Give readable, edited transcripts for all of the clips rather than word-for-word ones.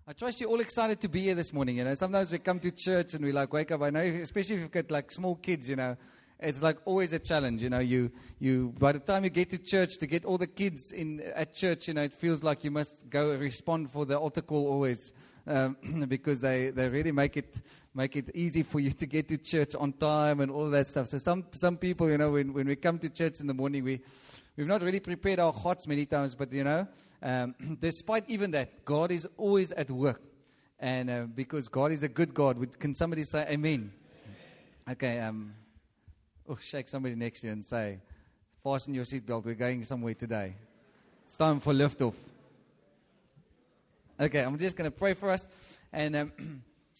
I trust you're all excited to be here this morning. Sometimes we come to church and we wake up. I know, especially if you've got small kids, it's always a challenge. You by the time you get to church, to get all the kids in at church, it feels like you must go respond for the altar call always, because they really make it easy for you to get to church on time and all that stuff. So some people, when we come to church in the morning, we've not really prepared our hearts many times, but despite even that, God is always at work, and because God is a good God. Can somebody say amen? Okay. Shake somebody next to you and say, fasten your seatbelt. We're going somewhere today. It's time for liftoff. Okay, I'm just going to pray for us, and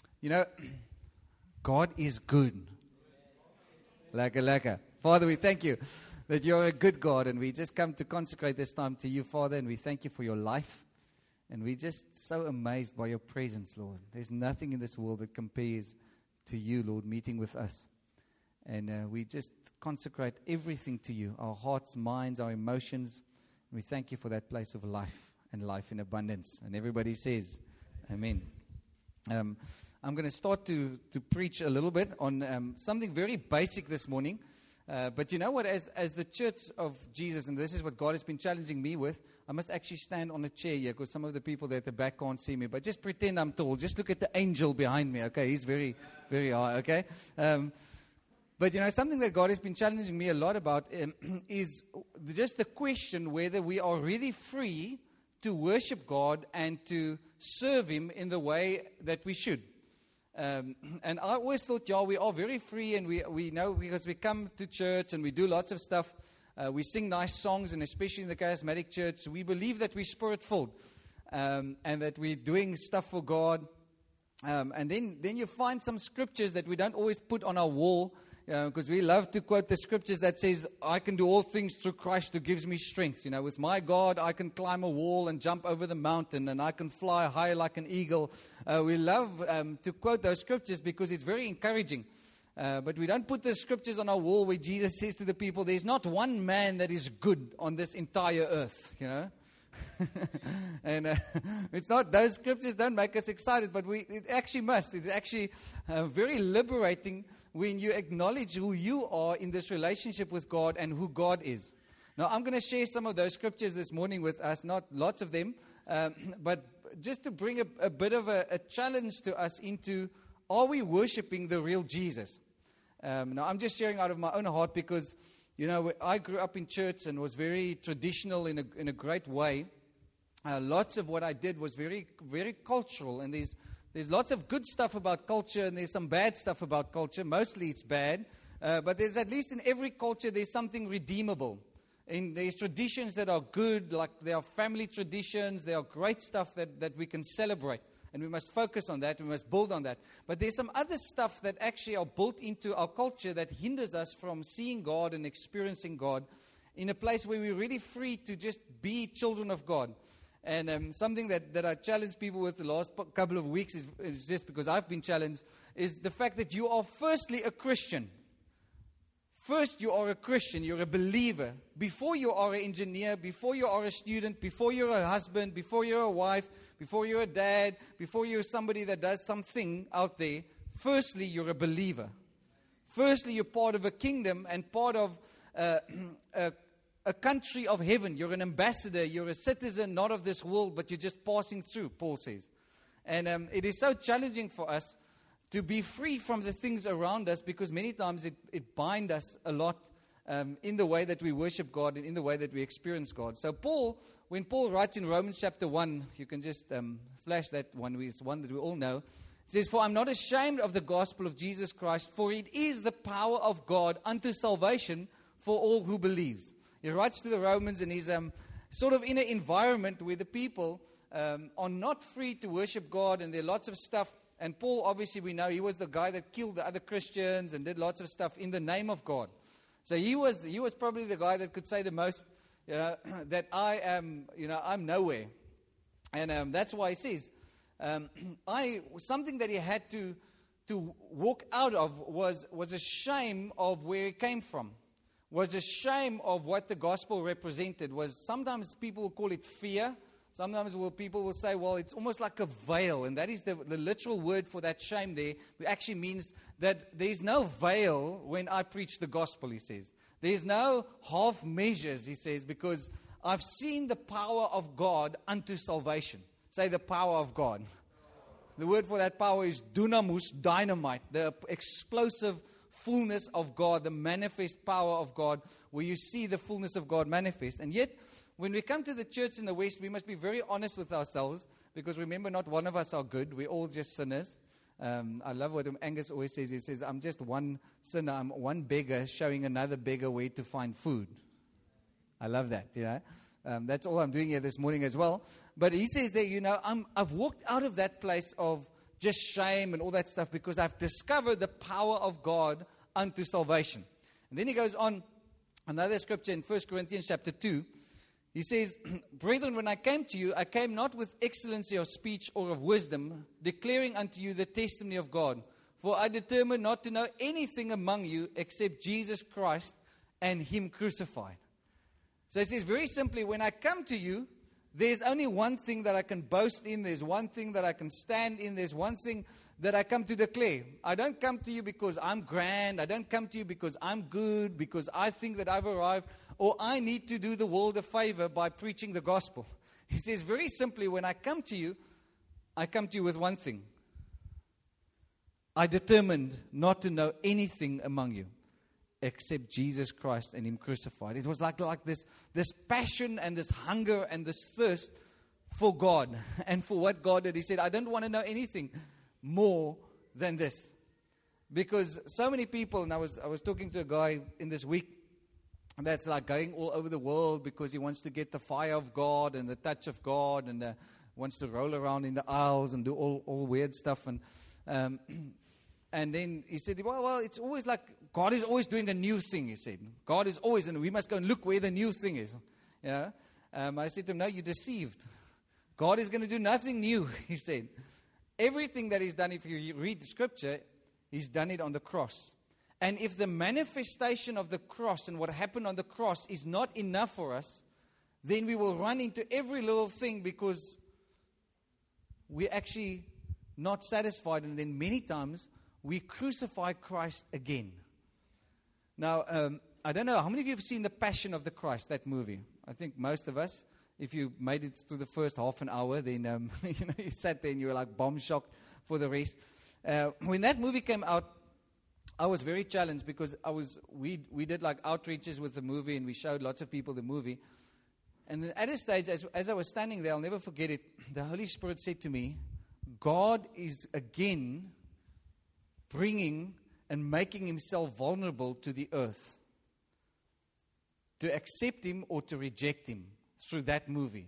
God is good. Lekker. Father, we thank you that you're a good God, and we just come to consecrate this time to you, Father, and we thank you for your life, and we're just so amazed by your presence, Lord. There's nothing in this world that compares to you, Lord, meeting with us, and we just consecrate everything to you, our hearts, minds, our emotions, and we thank you for that place of life and life in abundance, and everybody says, amen. I'm going to start to preach a little bit on something very basic this morning. But you know what, as the church of Jesus, and this is what God has been challenging me with, I must actually stand on a chair here because some of the people there at the back can't see me. But just pretend I'm tall. Just look at the angel behind me, okay? He's very, very high, okay? But something that God has been challenging me a lot about is just the question whether we are really free to worship God and to serve Him in the way that we should. And I always thought, we are very free, and we know because we come to church and we do lots of stuff. We sing nice songs, and especially in the charismatic church, we believe that we're spirit-filled, and that we're doing stuff for God. And then you find some scriptures that we don't always put on our wall, because we love to quote the scriptures that says, I can do all things through Christ who gives me strength. With my God, I can climb a wall and jump over the mountain, and I can fly high like an eagle. We love to quote those scriptures because it's very encouraging. But we don't put the scriptures on our wall where Jesus says to the people, there's not one man that is good on this entire earth, And it's not, those scriptures don't make us excited, but it actually must. It's actually very liberating when you acknowledge who you are in this relationship with God and who God is. Now, I'm going to share some of those scriptures this morning with us, not lots of them, but just to bring a bit of a challenge to us into, are we worshiping the real Jesus? Now, I'm just sharing out of my own heart because I grew up in church and was very traditional in a great way. Lots of what I did was very, very cultural, and there's lots of good stuff about culture, and there's some bad stuff about culture. Mostly it's bad, but there's at least in every culture there's something redeemable. And there's traditions that are good, like there are family traditions, there are great stuff that we can celebrate. And we must focus on that, we must build on that. But there's some other stuff that actually are built into our culture that hinders us from seeing God and experiencing God in a place where we're really free to just be children of God. And something that I challenge people with the last couple of weeks is just because I've been challenged, is the fact that you are firstly a Christian. First, you are a Christian, you're a believer. Before you are an engineer, before you are a student, before you're a husband, before you're a wife, before you're a dad, before you're somebody that does something out there, firstly, you're a believer. Firstly, you're part of a kingdom and part of a country of heaven. You're an ambassador, you're a citizen, not of this world, but you're just passing through, Paul says. And it is so challenging for us to be free from the things around us, because many times it binds us a lot in the way that we worship God and in the way that we experience God. So when Paul writes in Romans chapter 1, you can just flash that one, it's one that we all know. It says, for I'm not ashamed of the gospel of Jesus Christ, for it is the power of God unto salvation for all who believes. He writes to the Romans, and he's sort of in an environment where the people are not free to worship God, and there are lots of stuff. And Paul, obviously, we know he was the guy that killed the other Christians and did lots of stuff in the name of God. So he was probably the guy that could say the most, that I am, I'm nowhere. And that's why he says, something that he had to walk out of was a shame of where he came from, was a shame of what the gospel represented. Was sometimes people call it fear, sometimes people will say, well, it's almost like a veil. And that is the literal word for that shame there. It actually means that there's no veil when I preach the gospel, he says. There's no half measures, he says, because I've seen the power of God unto salvation. Say the power of God. The word for that power is dunamis, dynamite, the explosive fullness of God, the manifest power of God, where you see the fullness of God manifest. And yet, when we come to the church in the West, we must be very honest with ourselves, because remember, not one of us are good. We're all just sinners. I love what Angus always says. He says, I'm just one sinner. I'm one beggar showing another beggar where to find food. I love that, That's all I'm doing here this morning as well. But he says that, I've walked out of that place of just shame and all that stuff because I've discovered the power of God unto salvation. And then he goes on, another scripture in 1 Corinthians chapter 2. He says, Brethren, when I came to you, I came not with excellency of speech or of wisdom, declaring unto you the testimony of God. For I determined not to know anything among you except Jesus Christ and Him crucified. So it says very simply, when I come to you, there's only one thing that I can boast in. There's one thing that I can stand in. There's one thing that I come to declare. I don't come to you because I'm grand. I don't come to you because I'm good, because I think that I've arrived, or I need to do the world a favor by preaching the gospel. He says very simply, when I come to you with one thing. I determined not to know anything among you except Jesus Christ and Him crucified. It was like this passion and this hunger and this thirst for God and for what God did. He said, I don't want to know anything more than this. Because so many people, and I was talking to a guy in this week that's like going all over the world because he wants to get the fire of God and the touch of God, and wants to roll around in the aisles and do all weird stuff. And then he said, well, it's always like God is always doing a new thing, he said. God is always, and we must go and look where the new thing is. I said to him, no, you're deceived. God is going to do nothing new, he said. Everything that He's done, if you read the scripture, He's done it on the cross. And if the manifestation of the cross and what happened on the cross is not enough for us, then we will run into every little thing because we're actually not satisfied. And then many times we crucify Christ again. Now, I don't know, how many of you have seen The Passion of the Christ, that movie? I think most of us. If you made it through the first half an hour, then you sat there and you were like bomb shocked for the rest. When that movie came out, I was very challenged because we did like outreaches with the movie, and we showed lots of people the movie. And then at a stage, as I was standing there, I'll never forget it, the Holy Spirit said to me, God is again bringing and making Himself vulnerable to the earth, to accept Him or to reject Him through that movie,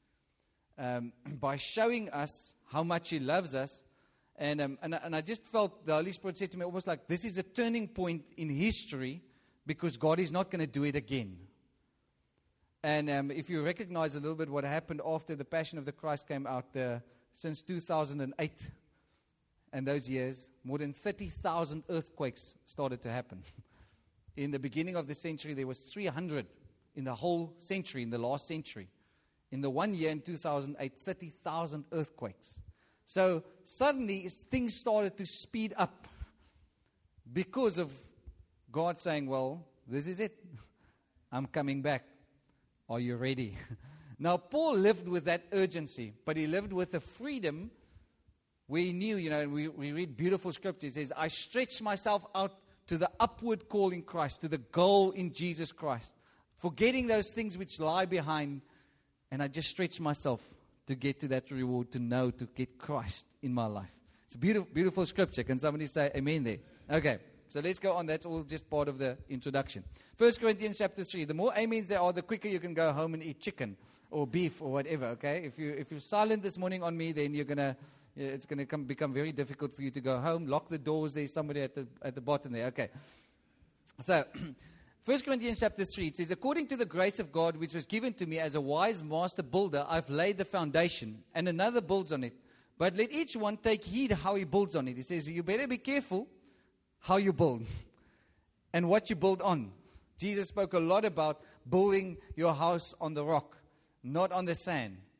by showing us how much He loves us. And I just felt the Holy Spirit said to me, almost like this is a turning point in history because God is not going to do it again. And if you recognize a little bit what happened after The Passion of the Christ came out, since 2008 and those years, more than 30,000 earthquakes started to happen. In the beginning of the century, there was 300 in the whole century, in the last century. In the 1 year in 2008, 30,000 earthquakes. So suddenly things started to speed up because of God saying, well, this is it. I'm coming back. Are you ready? Now, Paul lived with that urgency, but he lived with the freedom where he knew, and we read beautiful scripture. It says, I stretch myself out to the upward call in Christ, to the goal in Jesus Christ, forgetting those things which lie behind, and I just stretch myself to get to that reward, to get Christ in my life. It's a beautiful, beautiful scripture. Can somebody say amen there? Okay, so let's go on. That's all just part of the introduction. 1 Corinthians chapter 3. The more amens there are, the quicker you can go home and eat chicken or beef or whatever, okay? If you're silent this morning on me, then it's going to become very difficult for you to go home. Lock the doors. There's somebody at the bottom there. Okay. So 1 Corinthians chapter 3, it says, according to the grace of God which was given to me as a wise master builder, I've laid the foundation, and another builds on it. But let each one take heed how he builds on it. He says, you better be careful how you build and what you build on. Jesus spoke a lot about building your house on the rock, not on the sand.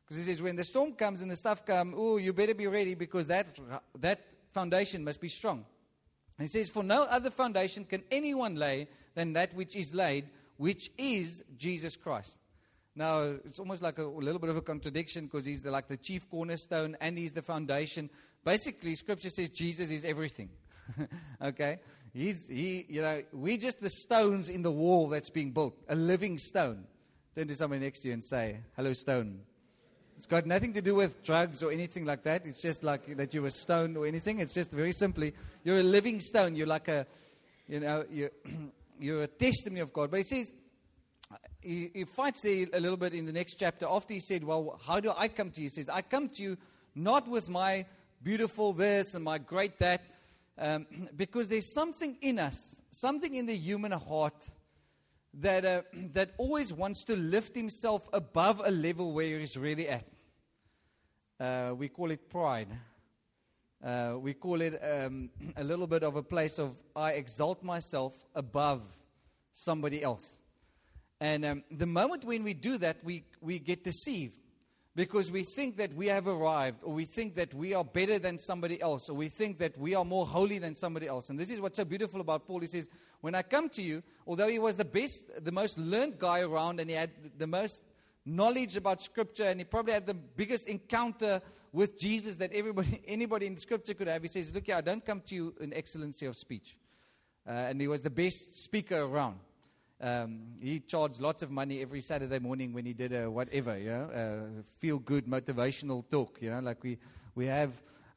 Because he says, when the storm comes and the stuff comes, oh, you better be ready because that foundation must be strong. And he says, for no other foundation can anyone lay than that which is laid, which is Jesus Christ. Now, it's almost like a little bit of a contradiction because he's like the chief cornerstone and he's the foundation. Basically, Scripture says Jesus is everything. Okay? We're just the stones in the wall that's being built, a living stone. Turn to somebody next to you and say, hello, stone. It's got nothing to do with drugs or anything like that. It's just like that you're a stone or anything. It's just very simply, you're a living stone. You're like you're a testimony of God. But he says, he fights there a little bit in the next chapter. After he said, well, how do I come to you? He says, I come to you not with my beautiful this and my great that, because there's something in us, something in the human heart that always wants to lift himself above a level where he's really at. We call it pride. We call it a little bit of a place of I exalt myself above somebody else. And the moment when we do that, we get deceived because we think that we have arrived, or we think that we are better than somebody else, or we think that we are more holy than somebody else. And this is what's so beautiful about Paul. He says, when I come to you, although he was the best, the most learned guy around, and he had the most knowledge about Scripture, and he probably had the biggest encounter with Jesus that anybody in Scripture could have, he says, look here, I don't come to you in excellency of speech. And he was the best speaker around. He charged lots of money every Saturday morning when he did a whatever, feel-good motivational talk, like we have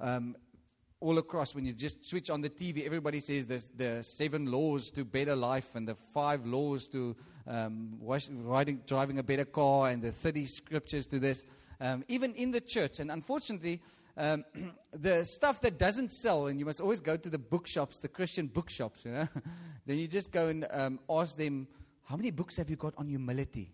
all across. When you just switch on the TV, everybody says there's the 7 laws to better life and the 5 laws to driving a better car and the 30 scriptures to this, even in the church. And unfortunately, the stuff that doesn't sell, and you must always go to the bookshops, the Christian bookshops, then you just go and ask them, how many books have you got on humility?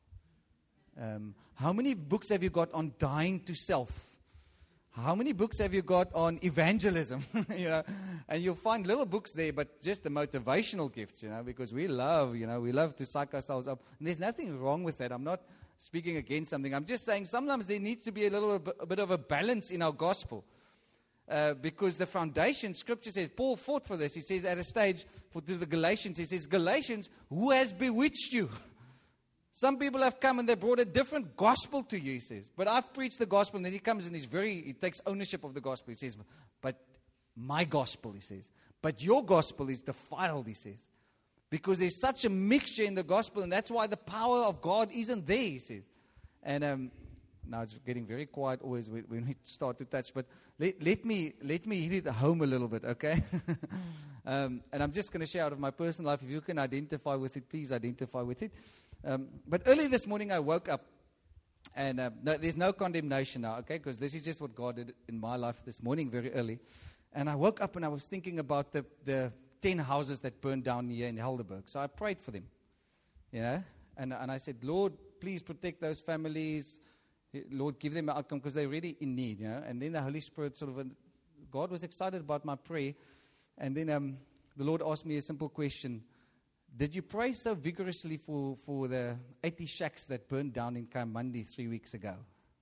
How many books have you got on dying to self? How many books have you got on evangelism? And you'll find little books there, but just the motivational gifts, because we love to psych ourselves up. And there's nothing wrong with that. I'm not speaking against something. I'm just saying sometimes there needs to be a bit of a balance in our gospel. Because the foundation, Scripture says, Paul fought for this. He says at a stage to the Galatians, he says, Galatians, who has bewitched you? Some people have come and they brought a different gospel to you, he says. But I've preached the gospel. And then he comes and he takes ownership of the gospel. He says, but my gospel, he says. But your gospel is defiled, he says. Because there's such a mixture in the gospel. And that's why the power of God isn't there, he says. And now it's getting very quiet always when we start to touch. But let me hit it home a little bit, okay? And I'm just going to share out of my personal life. If you can identify with it, please identify with it. But early this morning I woke up, and there's no condemnation now, okay, because this is just what God did in my life this morning very early. And I woke up and I was thinking about the 10 houses that burned down here in Helderberg. So I prayed for them, and I said, Lord, please protect those families. Lord, give them an outcome because they're really in need, And then the Holy Spirit God was excited about my prayer. And then the Lord asked me a simple question. Did you pray so vigorously for the 80 shacks that burned down in Kaimandi 3 weeks ago?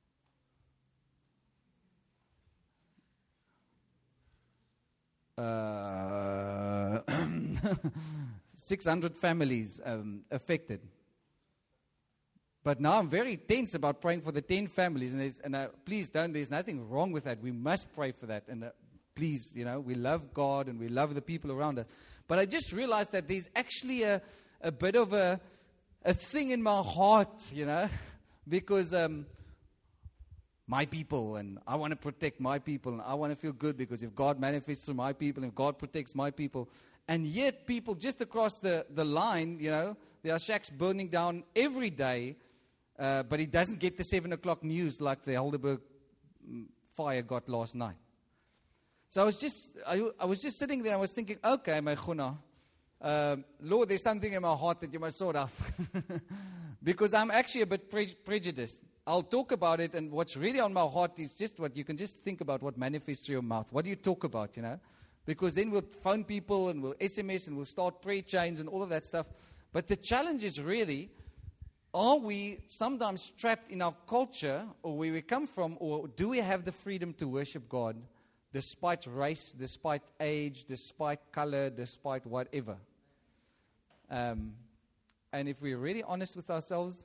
600 families affected. But now I'm very tense about praying for the 10 families. And please don't, there's nothing wrong with that. We must pray for that. And please, we love God and we love the people around us. But I just realized that there's actually a bit of a thing in my heart, because my people, and I want to protect my people, and I want to feel good because if God manifests through my people, if God protects my people, and yet people just across the line, there are shacks burning down every day, but he doesn't get the 7 o'clock news like the Helderberg fire got last night. So I was just sitting there and I was thinking, okay, my Chuna, Lord, there's something in my heart that you must sort out. Because I'm actually a bit prejudiced. I'll talk about it, and what's really on my heart is just what you can just think about what manifests through your mouth. What do you talk about, Because then we'll phone people and we'll SMS and we'll start prayer chains and all of that stuff. But the challenge is really are we sometimes trapped in our culture or where we come from, or do we have the freedom to worship God despite race, despite age, despite color, despite whatever? And if we're really honest with ourselves,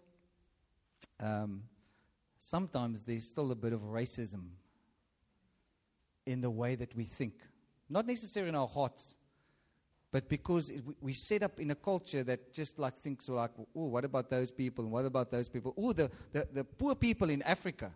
sometimes there's still a bit of racism in the way that we think. Not necessarily in our hearts, but because we set up in a culture that just like thinks like, oh, what about those people? And what about those people? Oh, the poor people in Africa.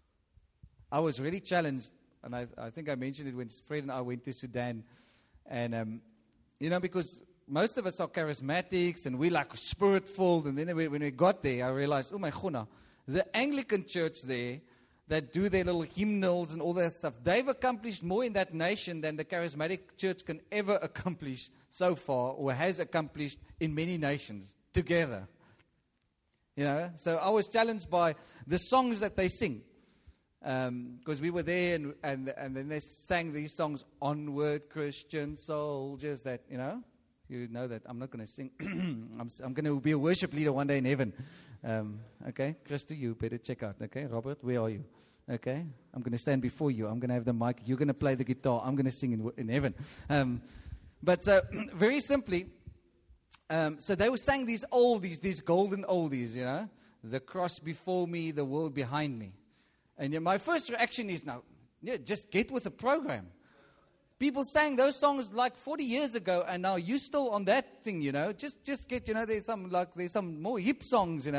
I was really challenged, and I think I mentioned it when Fred and I went to Sudan. And, because most of us are charismatics and we like spirit-filled. And then when we got there, I realized, oh my gonna, the Anglican church there that do their little hymnals and all that stuff, they've accomplished more in that nation than the charismatic church can ever accomplish so far, or has accomplished in many nations together. So I was challenged by the songs that they sing. Because we were there and then they sang these songs, Onward Christian Soldiers, that, you know that I'm not going to sing. I'm going to be a worship leader one day in heaven. Okay, Christy, you better check out. Okay, Robert, where are you? Okay, I'm going to stand before you. I'm going to have the mic. You're going to play the guitar. I'm going to sing in heaven. But very simply, so they were saying these oldies, these golden oldies, the cross before me, the world behind me. And my first reaction is now, just get with the program. People sang those songs like 40 years ago, and now you still on that thing, Just get, there's some more hip songs,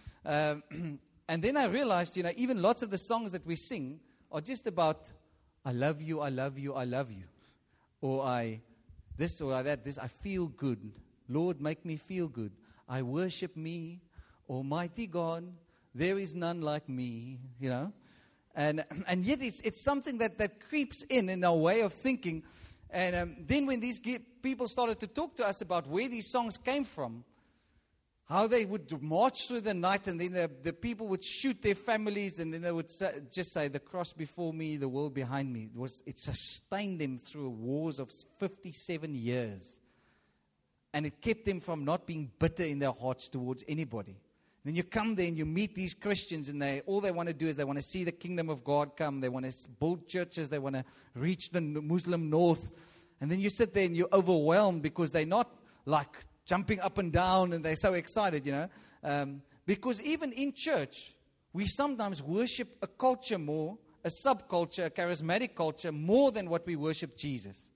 And then I realized, even lots of the songs that we sing are just about, I love you, I love you, I love you. Or this or that, this, I feel good. Lord, make me feel good. I worship me, Almighty God. There is none like me, And yet it's something that creeps in our way of thinking. And then when these people started to talk to us about where these songs came from, how they would march through the night, and then the people would shoot their families, and then they would just say, the cross before me, the world behind me. It sustained them through wars of 57 years. And it kept them from not being bitter in their hearts towards anybody. Then you come there and you meet these Christians, and all they want to do is they want to see the kingdom of God come. They want to build churches. They want to reach the Muslim north. And then you sit there and you're overwhelmed because they're not like jumping up and down and they're so excited, because even in church, we sometimes worship a culture more, a subculture, a charismatic culture, more than what we worship Jesus.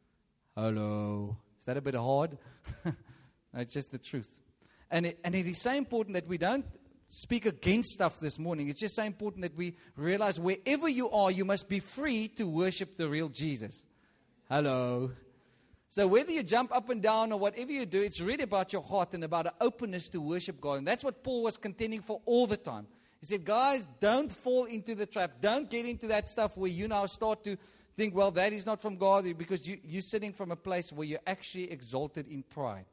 Hello. Is that a bit hard? No, it's just the truth. And it is so important that we don't speak against stuff this morning. It's just so important that we realize wherever you are, you must be free to worship the real Jesus. Hello. So whether you jump up and down or whatever you do, it's really about your heart and about an openness to worship God. And that's what Paul was contending for all the time. He said, guys, don't fall into the trap. Don't get into that stuff where you now start to think, well, that is not from God, because you're sitting from a place where you're actually exalted in pride.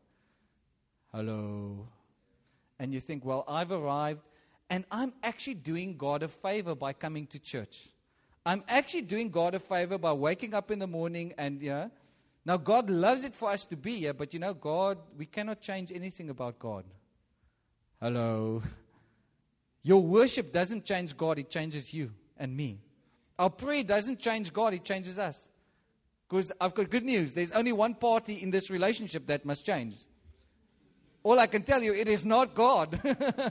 Hello. And you think, well, I've arrived, and I'm actually doing God a favor by coming to church. I'm actually doing God a favor by waking up in the morning and, Now, God loves it for us to be here, but God, we cannot change anything about God. Hello. Your worship doesn't change God, it changes you and me. Our prayer doesn't change God, it changes us. Because I've got good news. There's only one party in this relationship that must change. All I can tell you, it is not God.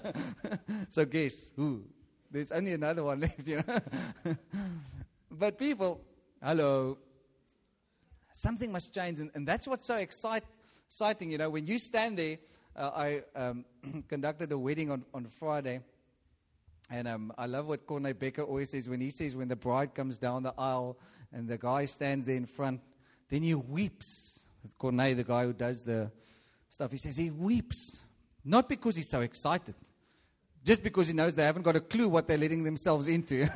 So guess who? There's only another one left, But people, hello. Something must change, and that's what's so exciting, when you stand there. I conducted a wedding on Friday, and I love what Corne Becker always says when he says when the bride comes down the aisle and the guy stands there in front, then he weeps. Corne, the guy who does the stuff, he says he weeps, not because he's so excited, just because he knows they haven't got a clue what they're letting themselves into.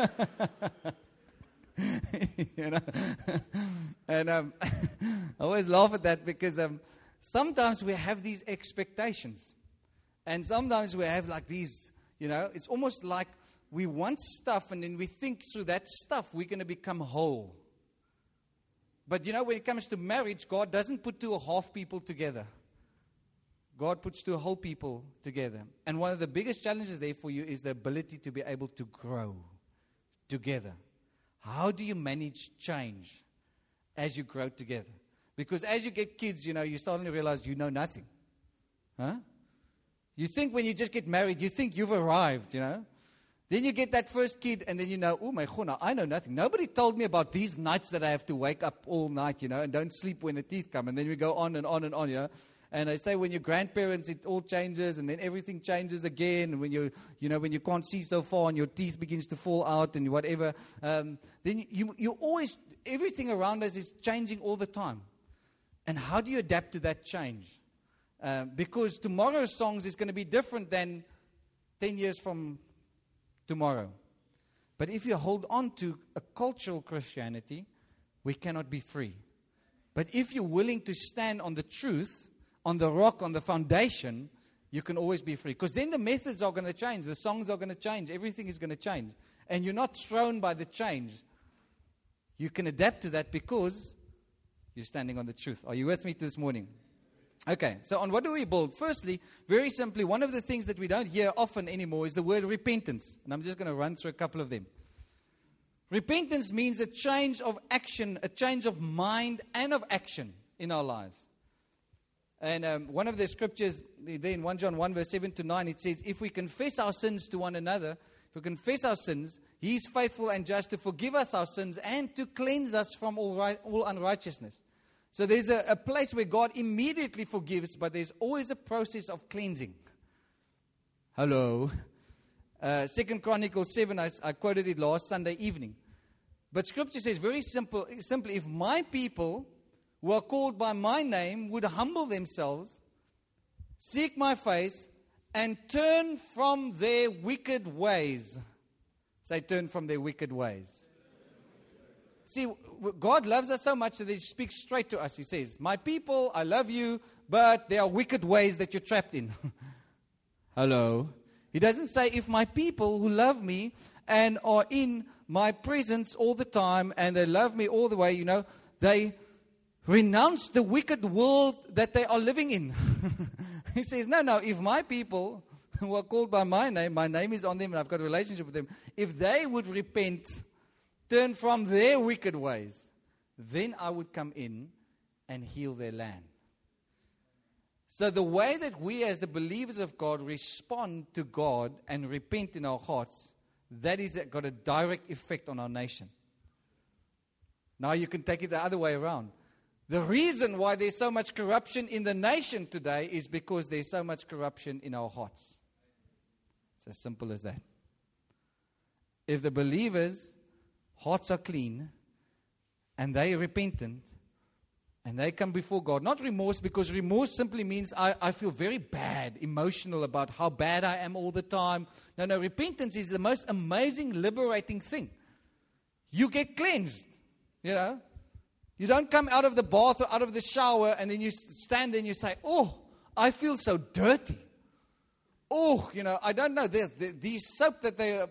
And I always laugh at that because sometimes we have these expectations, and sometimes we have like these, it's almost like we want stuff, and then we think through that stuff we're going to become whole. But when it comes to marriage, God doesn't put two half people together. God puts two whole people together. And one of the biggest challenges there for you is the ability to be able to grow together. How do you manage change as you grow together? Because as you get kids, you suddenly realize you know nothing. Huh? You think when you just get married, you think you've arrived, Then you get that first kid, and then oh my God, I know nothing. Nobody told me about these nights that I have to wake up all night, and don't sleep when the teeth come. And then we go on and on and on, And I say when you're grandparents, it all changes, and then everything changes again. And when when you can't see so far, and your teeth begins to fall out, and whatever, then you always, everything around us is changing all the time. And how do you adapt to that change? Because tomorrow's songs is going to be different than 10 years from tomorrow. But if you hold on to a cultural Christianity, we cannot be free. But if you're willing to stand on the truth, on the rock, on the foundation, you can always be free. Because then the methods are going to change. The songs are going to change. Everything is going to change. And you're not thrown by the change. You can adapt to that because you're standing on the truth. Are you with me this morning? Okay, so on what do we build? Firstly, very simply, one of the things that we don't hear often anymore is the word repentance. And I'm just going to run through a couple of them. Repentance means a change of action, a change of mind and of action in our lives. And one of the scriptures, there in 1 John 1 verse 7 to 9, it says, if we confess our sins to one another, if we confess our sins, He is faithful and just to forgive us our sins and to cleanse us from all unrighteousness. So there's a place where God immediately forgives, but there's always a process of cleansing. Hello. 2 Chronicles 7, I quoted it last Sunday evening. But Scripture says very simply, if my people who are called by my name would humble themselves, seek my face, and turn from their wicked ways. Say, turn from their wicked ways. See, God loves us so much that He speaks straight to us. He says, my people, I love you, but there are wicked ways that you're trapped in. Hello. He doesn't say, if my people who love me and are in my presence all the time and they love me all the way, they renounce the wicked world that they are living in. He says, no, if my people who are called by my name is on them and I've got a relationship with them, if they would repent, turn from their wicked ways, then I would come in and heal their land. So the way that we as the believers of God respond to God and repent in our hearts, that is got a direct effect on our nation. Now you can take it the other way around. The reason why there's so much corruption in the nation today is because there's so much corruption in our hearts. It's as simple as that. If the believers' hearts are clean and they are repentant and they come before God, not remorse, because remorse simply means I feel very bad, emotional about how bad I am all the time. No, repentance is the most amazing, liberating thing. You get cleansed, You don't come out of the bath or out of the shower and then you stand there and you say, oh, I feel so dirty. Oh, I don't know, these soap that they,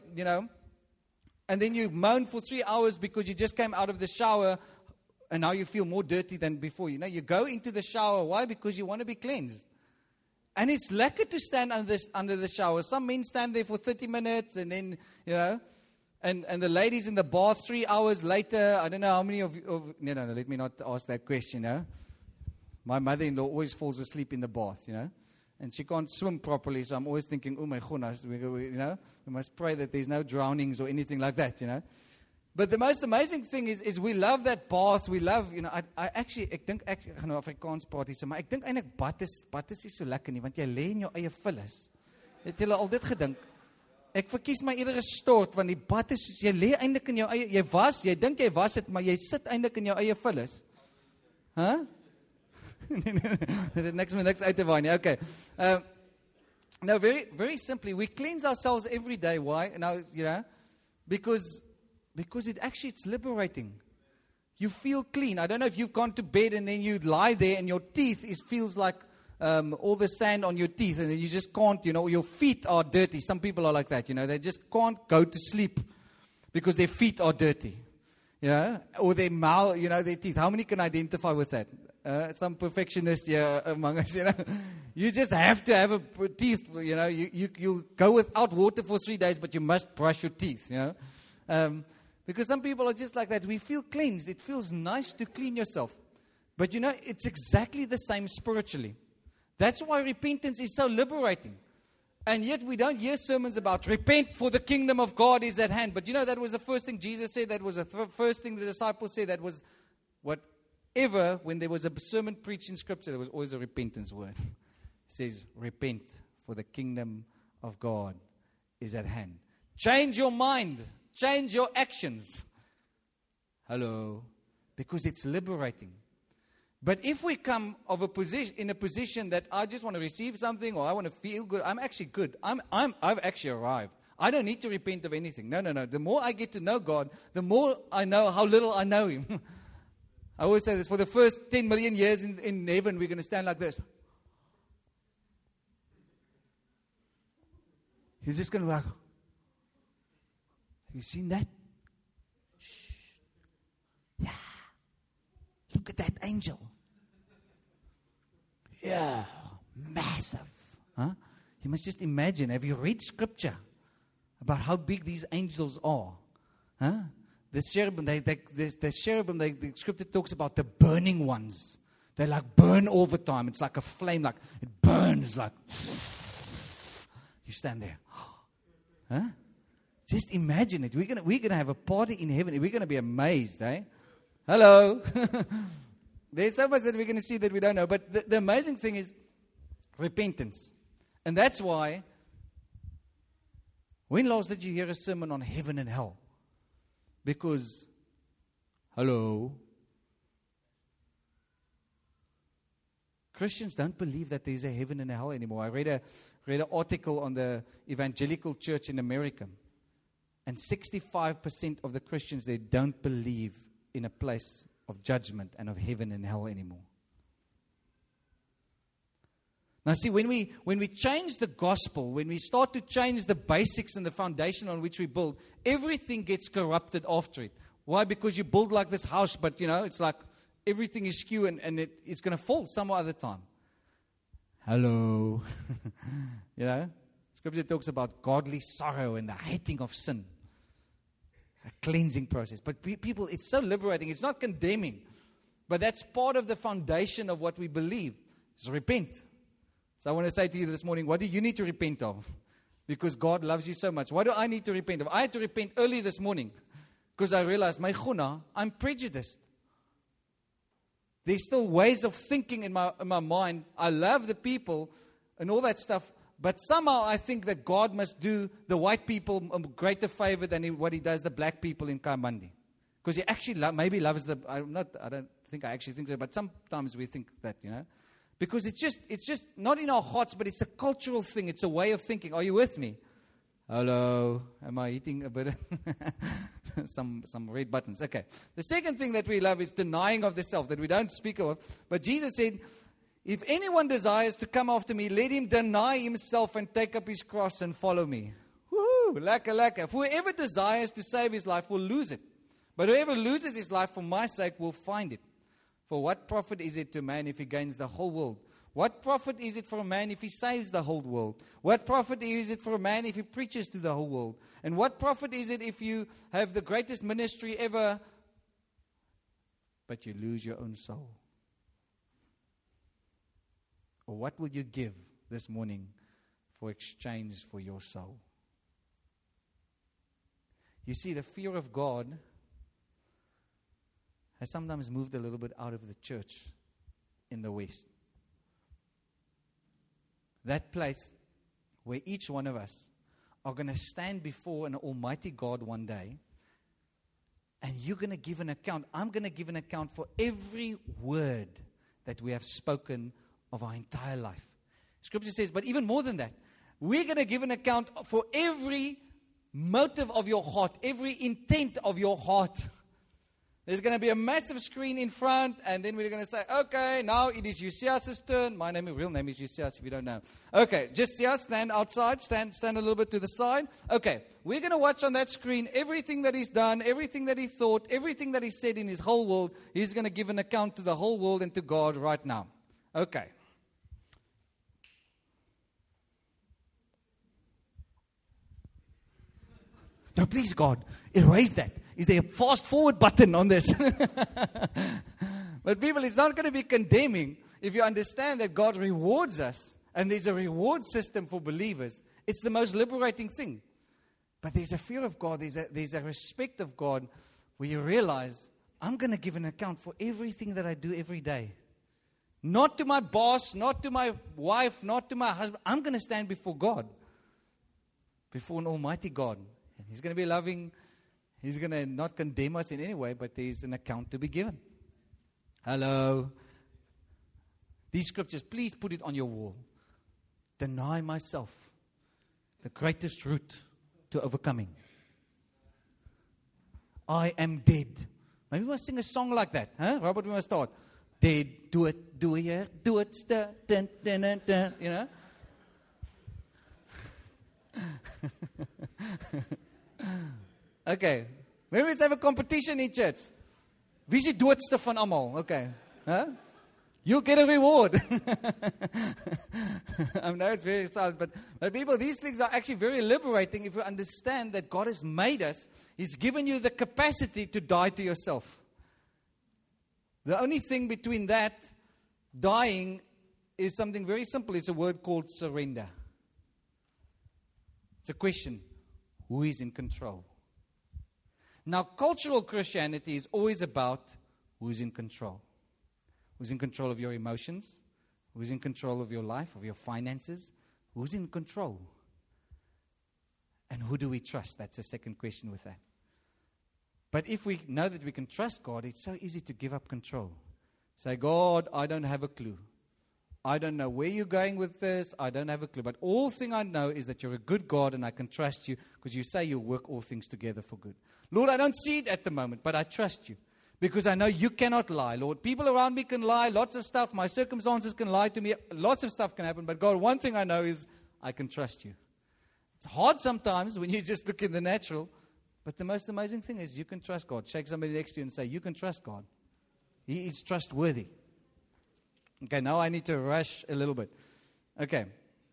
and then you moan for 3 hours because you just came out of the shower and now you feel more dirty than before. You go into the shower. Why? Because you want to be cleansed. And it's lekker to stand under the shower. Some men stand there for 30 minutes and then, and the ladies in the bath 3 hours later. I don't know how many of you, no, let me not ask that question, My mother-in-law always falls asleep in the bath, And she can't swim properly, so I'm always thinking, oh my goodness, we must pray that there's no drownings or anything like that, But the most amazing thing is we love that bath. We love, ek dink ek gaan nou Afrikaans praat hier, maar ek dink eintlik bad is nie so lekker nie, want jy lê in jou eie vullis. Het julle al dit gedink? Ek verkies my eerder gestort, want die bad is soos jy lê eintlik in jou eie, jy dink jy was dit, maar jy sit eintlik in jou eie vullis. Huh? Dit niks uit te waai nie. Okay. Now, very, very simply, we cleanse ourselves every day. Why? Now, because it's liberating. You feel clean. I don't know if you've gone to bed and then you lie there and your teeth feels like all the sand on your teeth, and then you just can't, your feet are dirty. Some people are like that, they just can't go to sleep because their feet are dirty. Or their mouth, their teeth. How many can identify with that? some perfectionists here among us, You just have to have a teeth, You go without water for 3 days, but you must brush your teeth, Because some people are just like that. We feel cleansed. It feels nice to clean yourself. But it's exactly the same spiritually. That's why repentance is so liberating. And yet we don't hear sermons about repent for the kingdom of God is at hand. But that was the first thing Jesus said. That was the first thing the disciples said. That was whatever, when there was a sermon preached in Scripture, there was always a repentance word. It says, repent for the kingdom of God is at hand. Change your mind. Change your actions. Hello. Because it's liberating. But if we come in a position that I just want to receive something or I want to feel good, I'm actually good. I've actually arrived. I don't need to repent of anything. No. The more I get to know God, the more I know how little I know Him. I always say this, for the first 10 million years in heaven, we're going to stand like this. He's just going to be like, have you seen that? Shh. Yeah. Look at that angel. Yeah, massive. Huh? You must just imagine, have you read Scripture about how big these angels are? Huh? The cherubim, the Scripture talks about the burning ones. They burn all the time. It's like a flame, it burns you stand there. Huh? Just imagine it. We're gonna have a party in heaven. We're gonna be amazed, eh? Hello. There's so much that we're going to see that we don't know. But the amazing thing is repentance. And that's why, when last did you hear a sermon on heaven and hell? Because, hello, Christians don't believe that there's a heaven and a hell anymore. I read an article on the evangelical church in America. And 65% of the Christians there don't believe in a place of judgment and of heaven and hell anymore. Now see, when we change the gospel, when we start to change the basics and the foundation on which we build, everything gets corrupted after it. Why? Because you build like this house, but it's like everything is skew and it's going to fall some other time. Hello. Scripture talks about godly sorrow and the hating of sin. A cleansing process. But people, it's so liberating. It's not condemning. But that's part of the foundation of what we believe. Is repent. So I want to say to you this morning, what do you need to repent of? Because God loves you so much. What do I need to repent of? I had to repent early this morning. Because I realized, my chuna, I'm prejudiced. There's still ways of thinking in my mind. I love the people and all that stuff. But somehow I think that God must do the white people a greater favor than what He does the black people in Kamandi. Because He actually maybe loves I don't think I actually think so, but sometimes we think that, Because it's just not in our hearts, but it's a cultural thing. It's a way of thinking. Are you with me? Hello. Am I eating a bit of some red buttons? Okay. The second thing that we love is denying of the self, that we don't speak of. But Jesus said, if anyone desires to come after me, let him deny himself and take up his cross and follow me. Woohoo! Laka. Whoever desires to save his life will lose it. But whoever loses his life for my sake will find it. For what profit is it to man if he gains the whole world? What profit is it for a man if he saves the whole world? What profit is it for a man if he preaches to the whole world? And what profit is it if you have the greatest ministry ever, but you lose your own soul? Or what will you give this morning for exchange for your soul? You see, the fear of God has sometimes moved a little bit out of the church in the West. That place where each one of us are going to stand before an almighty God one day, and you're going to give an account. I'm going to give an account for every word that we have spoken of our entire life. Scripture says, but even more than that, we're going to give an account for every motive of your heart, every intent of your heart. There's going to be a massive screen in front, and then we're going to say, okay, now it is Josias' turn. My real name is Josias, if you don't know. Okay, Josias, stand outside, stand a little bit to the side. Okay, we're going to watch on that screen everything that he's done, everything that he thought, everything that he said in his whole world. He's going to give an account to the whole world and to God right now. Okay. No, please, God, erase that. Is there a fast forward button on this? But people, it's not going to be condemning if you understand that God rewards us and there's a reward system for believers. It's the most liberating thing. But there's a fear of God, there's a respect of God where you realize, I'm going to give an account for everything that I do every day. Not to my boss, not to my wife, not to my husband. I'm going to stand before God, before an almighty God. And He's going to be loving. He's going to not condemn us in any way, but there's an account to be given. Hello. These scriptures, please put it on your wall. Deny myself, the greatest route to overcoming. I am dead. Maybe we must sing a song like that. Huh? Robert, we must start. Dead, do it, yeah, do it, dun, dun, dun, dun, you know. Okay, maybe let's have a competition in church. Wie is die doodste van almal? Okay, huh? You'll get a reward. I know it's very exciting, but people, these things are actually very liberating if you understand that God has made us. He's given you the capacity to die to yourself. The only thing between that, dying, is something very simple. It's a word called surrender. It's a question. Who is in control? Now, cultural Christianity is always about who's in control. Who's in control of your emotions? Who's in control of your life, of your finances? Who's in control? And who do we trust? That's the second question with that. But if we know that we can trust God, it's so easy to give up control. Say, God, I don't have a clue. I don't know where you're going with this. I don't have a clue. But all thing I know is that you're a good God and I can trust you because you say you'll work all things together for good. Lord, I don't see it at the moment, but I trust you because I know you cannot lie. Lord, people around me can lie, lots of stuff. My circumstances can lie to me. Lots of stuff can happen. But God, one thing I know is I can trust you. It's hard sometimes when you just look in the natural. But the most amazing thing is you can trust God. Shake somebody next to you and say, you can trust God. He is trustworthy. Okay, now I need to rush a little bit. Okay.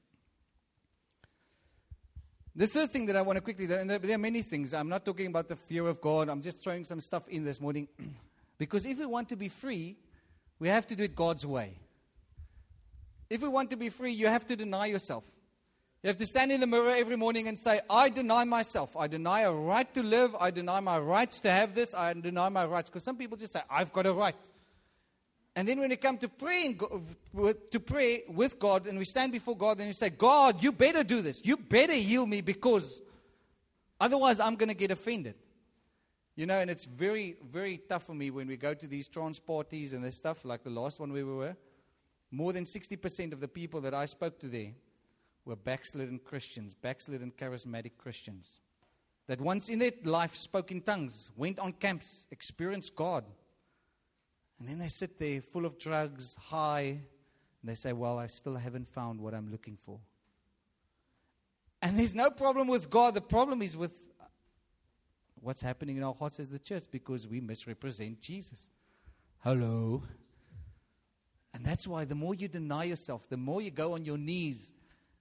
The third thing that I want to quickly, and there are many things. I'm not talking about the fear of God. I'm just throwing some stuff in this morning. Because if we want to be free, we have to do it God's way. If we want to be free, you have to deny yourself. You have to stand in the mirror every morning and say, I deny myself. I deny a right to live. I deny my rights to have this. I deny my rights. Because some people just say, I've got a right. And then when you come to pray with God and we stand before God and you say, God, you better do this. You better heal me because otherwise I'm going to get offended. You know, and it's very, very tough for me when we go to these trance parties and this stuff, like the last one we were. More than 60% of the people that I spoke to there were backslidden Christians, backslidden charismatic Christians that once in their life spoke in tongues, went on camps, experienced God. And then they sit there full of drugs, high, and they say, well, I still haven't found what I'm looking for. And there's no problem with God. The problem is with what's happening in our hearts as the church because we misrepresent Jesus. Hello. And that's why the more you deny yourself, the more you go on your knees,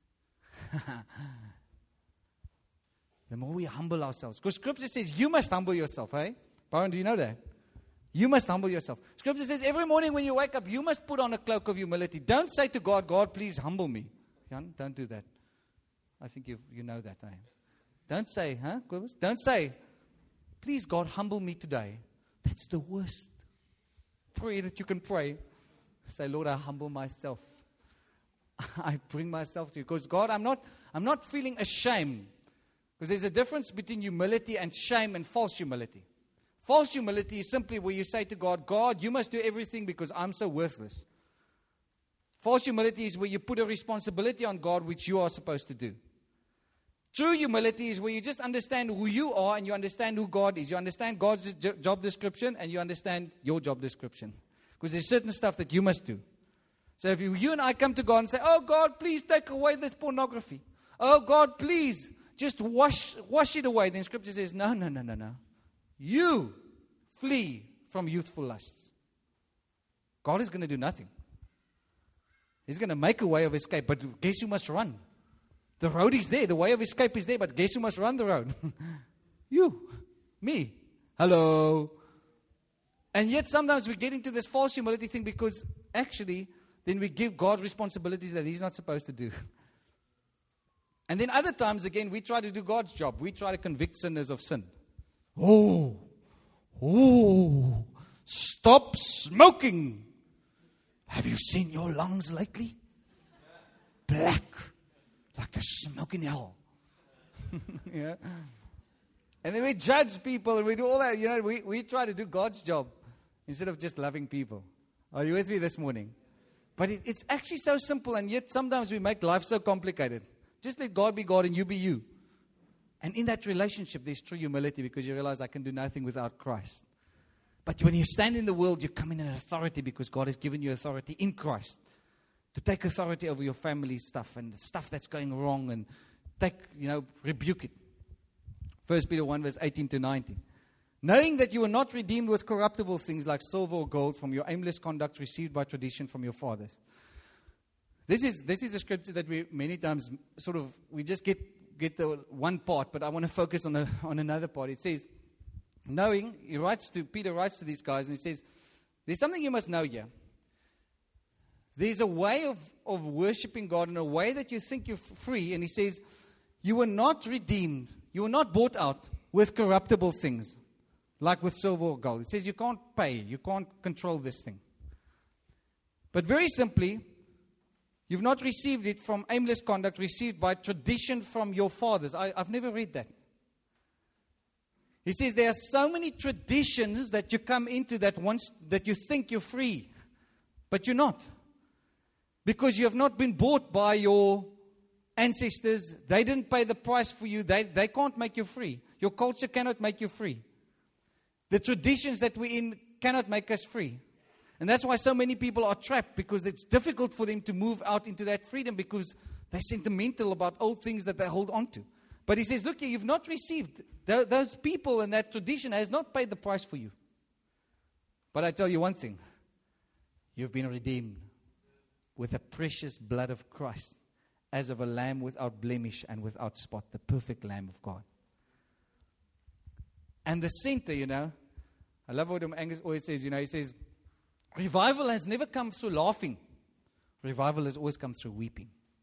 the more we humble ourselves. Because Scripture says you must humble yourself, eh? Baron, do you know that? You must humble yourself. Scripture says every morning when you wake up, you must put on a cloak of humility. Don't say to God, God, please humble me. Jan, don't do that. I think you know that. Eh? Don't say, huh? Don't say, please, God, humble me today. That's the worst prayer that you can pray. Say, Lord, I humble myself. I bring myself to you. Because, God, I'm not feeling ashamed. Because there's a difference between humility and shame and false humility. False humility is simply where you say to God, God, you must do everything because I'm so worthless. False humility is where you put a responsibility on God which you are supposed to do. True humility is where you just understand who you are and you understand who God is. You understand God's job description and you understand your job description. Because there's certain stuff that you must do. So if you and I come to God and say, oh God, please take away this pornography. Oh God, please just wash it away. Then Scripture says, no. You flee from youthful lusts. God is going to do nothing. He's going to make a way of escape. But guess who must run? The road is there. The way of escape is there. But guess who must run the road? You. Me. Hello. And yet sometimes we get into this false humility thing because actually then we give God responsibilities that He's not supposed to do. And then other times again we try to do God's job. We try to convict sinners of sin. Oh, stop smoking. Have you seen your lungs lately? Black. Like the smoke in hell. Yeah. And then we judge people and we do all that. You know, we try to do God's job instead of just loving people. Are you with me this morning? But it's actually so simple, and yet sometimes we make life so complicated. Just let God be God and you be you. And in that relationship, there's true humility because you realize I can do nothing without Christ. But when you stand in the world, you come in an authority because God has given you authority in Christ. To take authority over your family stuff and stuff that's going wrong and rebuke it. 1 Peter 1 verse 18 to 19. Knowing that you were not redeemed with corruptible things like silver or gold from your aimless conduct received by tradition from your fathers. This is a scripture that we many times we just get the one part, but I want to focus on another part. It says, knowing, Peter writes to these guys and he says, there's something you must know here. There's a way of worshiping God in a way that you think you're free. And he says, you were not redeemed. You were not bought out with corruptible things, like with silver or gold. It says you can't pay. You can't control this thing. But very simply, you've not received it from aimless conduct received by tradition from your fathers. I've never read that. He says there are so many traditions that you come into that you think you're free, but you're not. Because you have not been bought by your ancestors. They didn't pay the price for you. They can't make you free. Your culture cannot make you free. The traditions that we're in cannot make us free. And that's why so many people are trapped, because it's difficult for them to move out into that freedom because they're sentimental about old things that they hold on to. But he says, look, you've not received. Those people and that tradition has not paid the price for you. But I tell you one thing. You've been redeemed with the precious blood of Christ, as of a lamb without blemish and without spot, the perfect Lamb of God. And the center, I love what Angus always says, he says, revival has never come through laughing. Revival has always come through weeping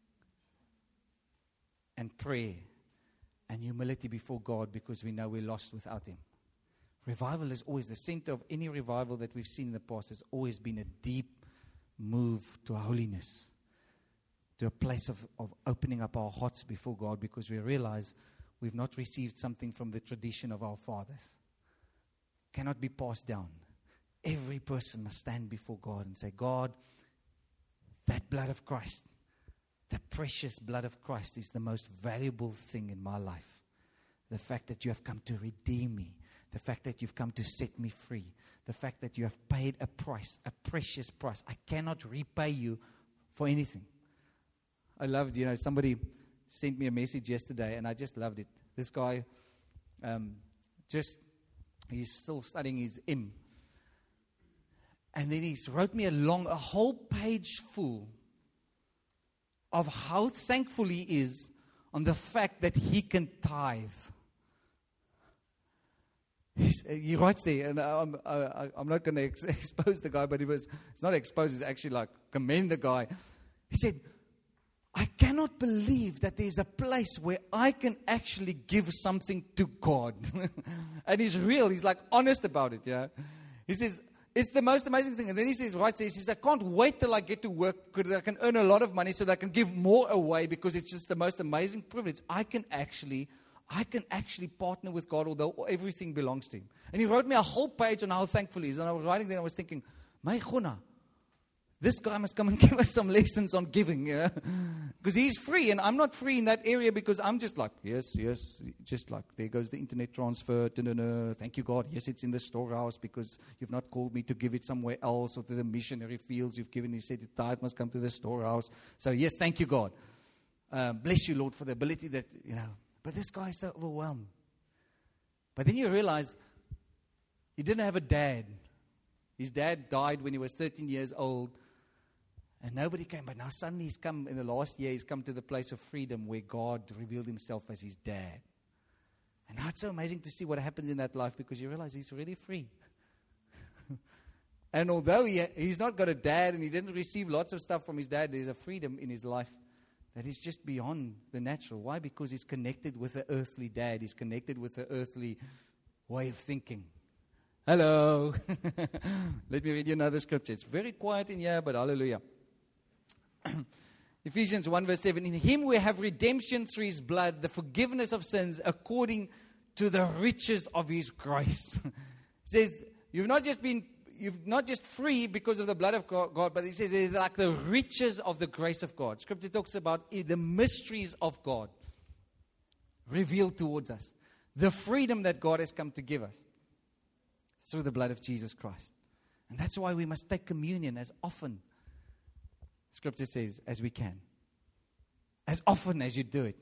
and prayer and humility before God, because we know we're lost without Him. Revival is always the center of any revival that we've seen in the past. Has always been a deep move to holiness, to a place of opening up our hearts before God, because we realize we've not received something from the tradition of our fathers. Cannot be passed down. Every person must stand before God and say, God, that blood of Christ, the precious blood of Christ is the most valuable thing in my life. The fact that you have come to redeem me, the fact that you've come to set me free, the fact that you have paid a price, a precious price. I cannot repay you for anything. I loved, somebody sent me a message yesterday and I just loved it. This guy, he's still studying his M. And then he wrote me a whole page full of how thankful he is on the fact that he can tithe. He writes there, and I'm not going to expose the guy, but it's not expose, it's actually like commend the guy. He said, I cannot believe that there's a place where I can actually give something to God. And he's real, he's like honest about it, He says, it's the most amazing thing. And then he says, I can't wait till I get to work because I can earn a lot of money so that I can give more away, because it's just the most amazing privilege. I can actually partner with God, although everything belongs to Him. And he wrote me a whole page on how thankful he is. And I was writing there and I was thinking, my Guna, this guy must come and give us some lessons on giving, because he's free and I'm not free in that area, because I'm just like, yes, just like, there goes the internet transfer, thank you God, yes, it's in the storehouse because you've not called me to give it somewhere else or to the missionary fields you've given. You said the tithe must come to the storehouse. So yes, thank you God. Bless you Lord for the ability that, but this guy is so overwhelmed. But then you realize he didn't have a dad. His dad died when he was 13 years old. And nobody came. But now suddenly he's come, in the last year, he's come to the place of freedom where God revealed himself as his dad. And now it's so amazing to see what happens in that life, because you realize he's really free. And although he's not got a dad and he didn't receive lots of stuff from his dad, there's a freedom in his life that is just beyond the natural. Why? Because he's connected with an earthly dad. He's connected with an earthly way of thinking. Hello. Let me read you another scripture. It's very quiet in here, but hallelujah. Ephesians 1 verse 7. In him we have redemption through his blood, the forgiveness of sins according to the riches of his grace. It says, you've not just free because of the blood of God, but it says it's like the riches of the grace of God. Scripture talks about the mysteries of God revealed towards us. The freedom that God has come to give us through the blood of Jesus Christ. And that's why we must take communion as often, Scripture says, as we can. As often as you do it.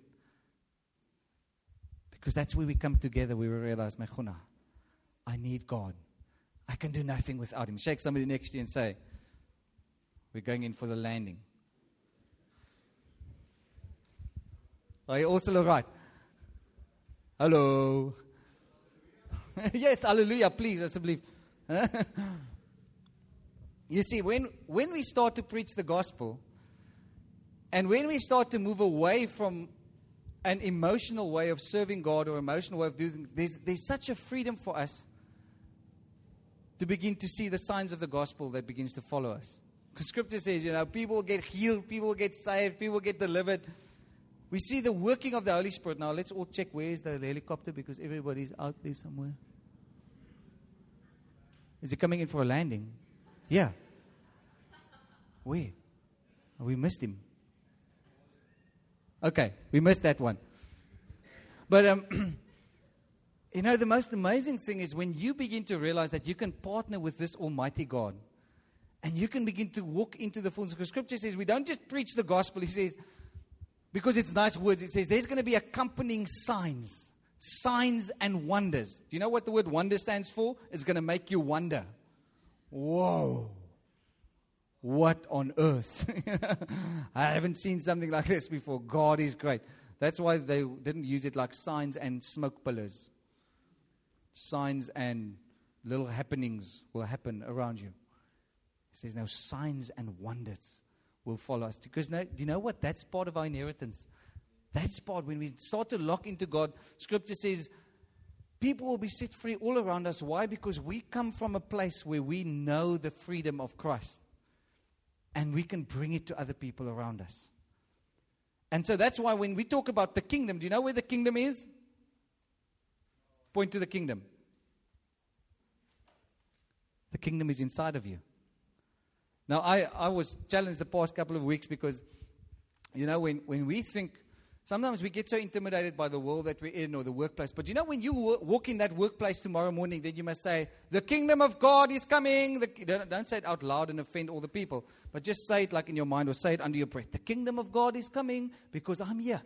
Because that's where we come together, we will realize, Mechuna, I need God. I can do nothing without him. Shake somebody next to you and say, we're going in for the landing. Are you all still all right? Hello. Yes, hallelujah, please, I believe. You see, when we start to preach the gospel, and when we start to move away from an emotional way of serving God or emotional way of doing things, there's such a freedom for us to begin to see the signs of the gospel that begins to follow us. Because Scripture says, people get healed, people get saved, people get delivered. We see the working of the Holy Spirit. Now, let's all check where is the helicopter, because everybody's out there somewhere. Is he coming in for a landing? Yeah. Where? Oh, we missed him. Okay, we missed that one. But, the most amazing thing is when you begin to realize that you can partner with this Almighty God, and you can begin to walk into the fullness. Because Scripture says we don't just preach the gospel. He says, because it's nice words, it says there's going to be accompanying signs and wonders. Do you know what the word wonder stands for? It's going to make you wonder. Whoa. What on earth? I haven't seen something like this before. God is great. That's why they didn't use it like signs and smoke pillars. Signs and little happenings will happen around you. It says now signs and wonders will follow us. Because now, do you know what? That's part of our inheritance. That's part. When we start to lock into God, Scripture says people will be set free all around us. Why? Because we come from a place where we know the freedom of Christ. And we can bring it to other people around us. And so that's why when we talk about the kingdom, do you know where the kingdom is? Point to the kingdom. The kingdom is inside of you. Now, I was challenged the past couple of weeks because, when we think, sometimes we get so intimidated by the world that we're in or the workplace. But when you walk in that workplace tomorrow morning, then you must say, the kingdom of God is coming. Don't say it out loud and offend all the people. But just say it like in your mind or say it under your breath. The kingdom of God is coming because I'm here.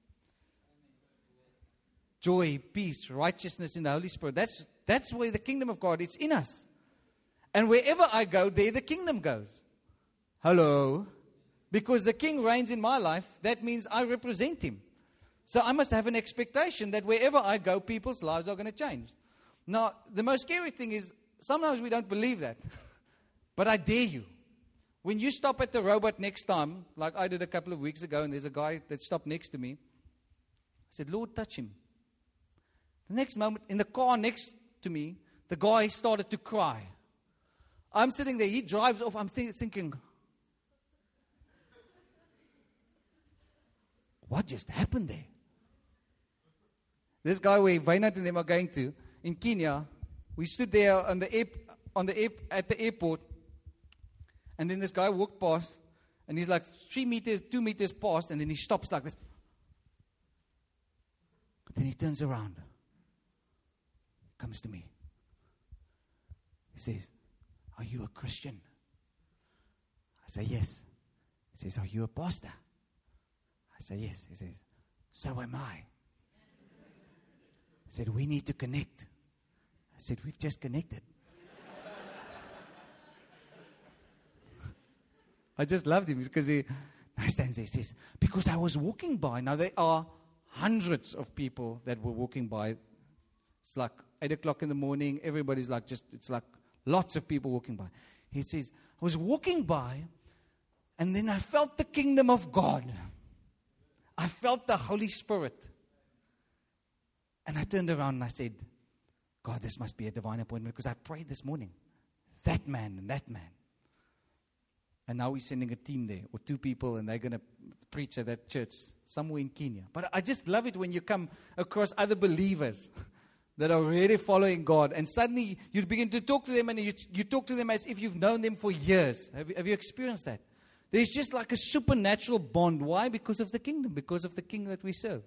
Joy, peace, righteousness in the Holy Spirit. That's where the kingdom of God is in us. And wherever I go, there the kingdom goes. Hello. Because the king reigns in my life, that means I represent him. So I must have an expectation that wherever I go, people's lives are going to change. Now, the most scary thing is, sometimes we don't believe that. But I dare you. When you stop at the robot next time, like I did a couple of weeks ago, and there's a guy that stopped next to me, I said, Lord, touch him. The next moment, in the car next to me, the guy started to cry. I'm sitting there, he drives off, I'm thinking, what just happened there? This guy where Vainat and them are going to, in Kenya, we stood there at the airport, And then this guy walked past, and he's like 2 meters past, and then he stops like this. Then he turns around, comes to me. He says, "Are you a Christian?" I say, "Yes." He says, "Are you a pastor?" I say, "Yes." He says, "So am I." I said, "We need to connect." I said, "We've just connected." I just loved him because he stands there. He says, "Because I was walking by." Now there are hundreds of people that were walking by. It's like 8 o'clock in the morning. Everybody's like it's like lots of people walking by. He says, "I was walking by, and then I felt the kingdom of God. I felt the Holy Spirit. And I turned around and I said, God, this must be a divine appointment because I prayed this morning. That man and that man. And now we're sending a team there, or 2 people, and they're going to preach at that church somewhere in Kenya." But I just love it when you come across other believers that are really following God, and suddenly you begin to talk to them, and you talk to them as if you've known them for years. Have you experienced that? There's just like a supernatural bond. Why? Because of the kingdom, because of the king that we serve.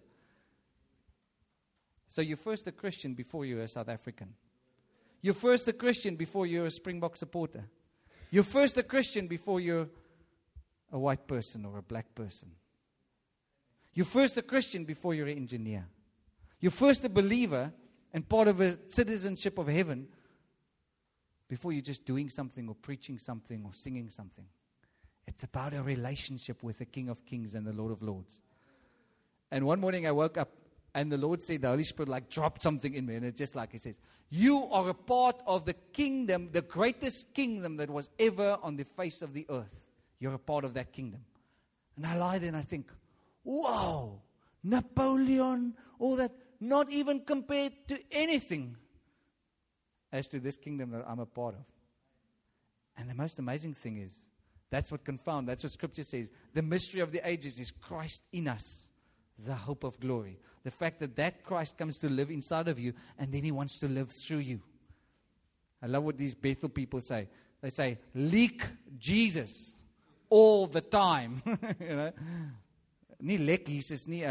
So you're first a Christian before you're a South African. You're first a Christian before you're a Springbok supporter. You're first a Christian before you're a white person or a black person. You're first a Christian before you're an engineer. You're first a believer and part of a citizenship of heaven before you're just doing something or preaching something or singing something. It's about a relationship with the King of Kings and the Lord of Lords. And one morning I woke up and the Lord said, the Holy Spirit like dropped something in me. And it's just like He says, you are a part of the kingdom, the greatest kingdom that was ever on the face of the earth. You're a part of that kingdom. And I lie there and I think, wow, Napoleon, all that, not even compared to anything as to this kingdom that I'm a part of. And the most amazing thing is, that's what confound, that's what Scripture says. The mystery of the ages is Christ in us, the hope of glory. The fact that Christ comes to live inside of you, and then He wants to live through you. I love what these Bethel people say. They say, leak Jesus all the time. You know? Nie lek Jesus nie,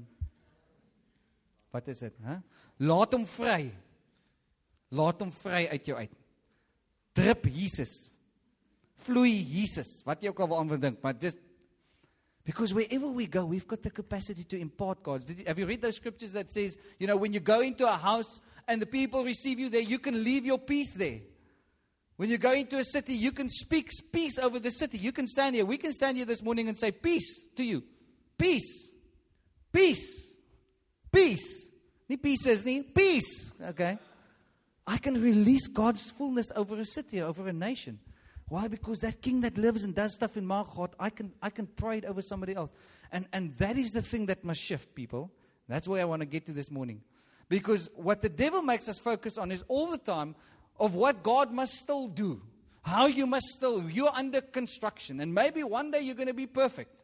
wat is dit? Huh? Laat hom vry. Laat hom vry uit jou uit. Drip Jesus. Vloei Jesus. Wat jy ook al aan wil dink, maar just because wherever we go, we've got the capacity to impart God. Have you read those scriptures that says, you know, when you go into a house and the people receive you there, you can leave your peace there. When you go into a city, you can speak peace over the city. You can stand here. We can stand here this morning and say peace to you. Peace. Peace. Peace. Nie pieces nie. Peace. Okay. I can release God's fullness over a city, over a nation. Why? Because that king that lives and does stuff in my heart, I can pray it over somebody else. And that is the thing that must shift, people. That's where I want to get to this morning. Because what the devil makes us focus on is all the time of what God must still do. How you must still, you're under construction. And maybe one day you're going to be perfect.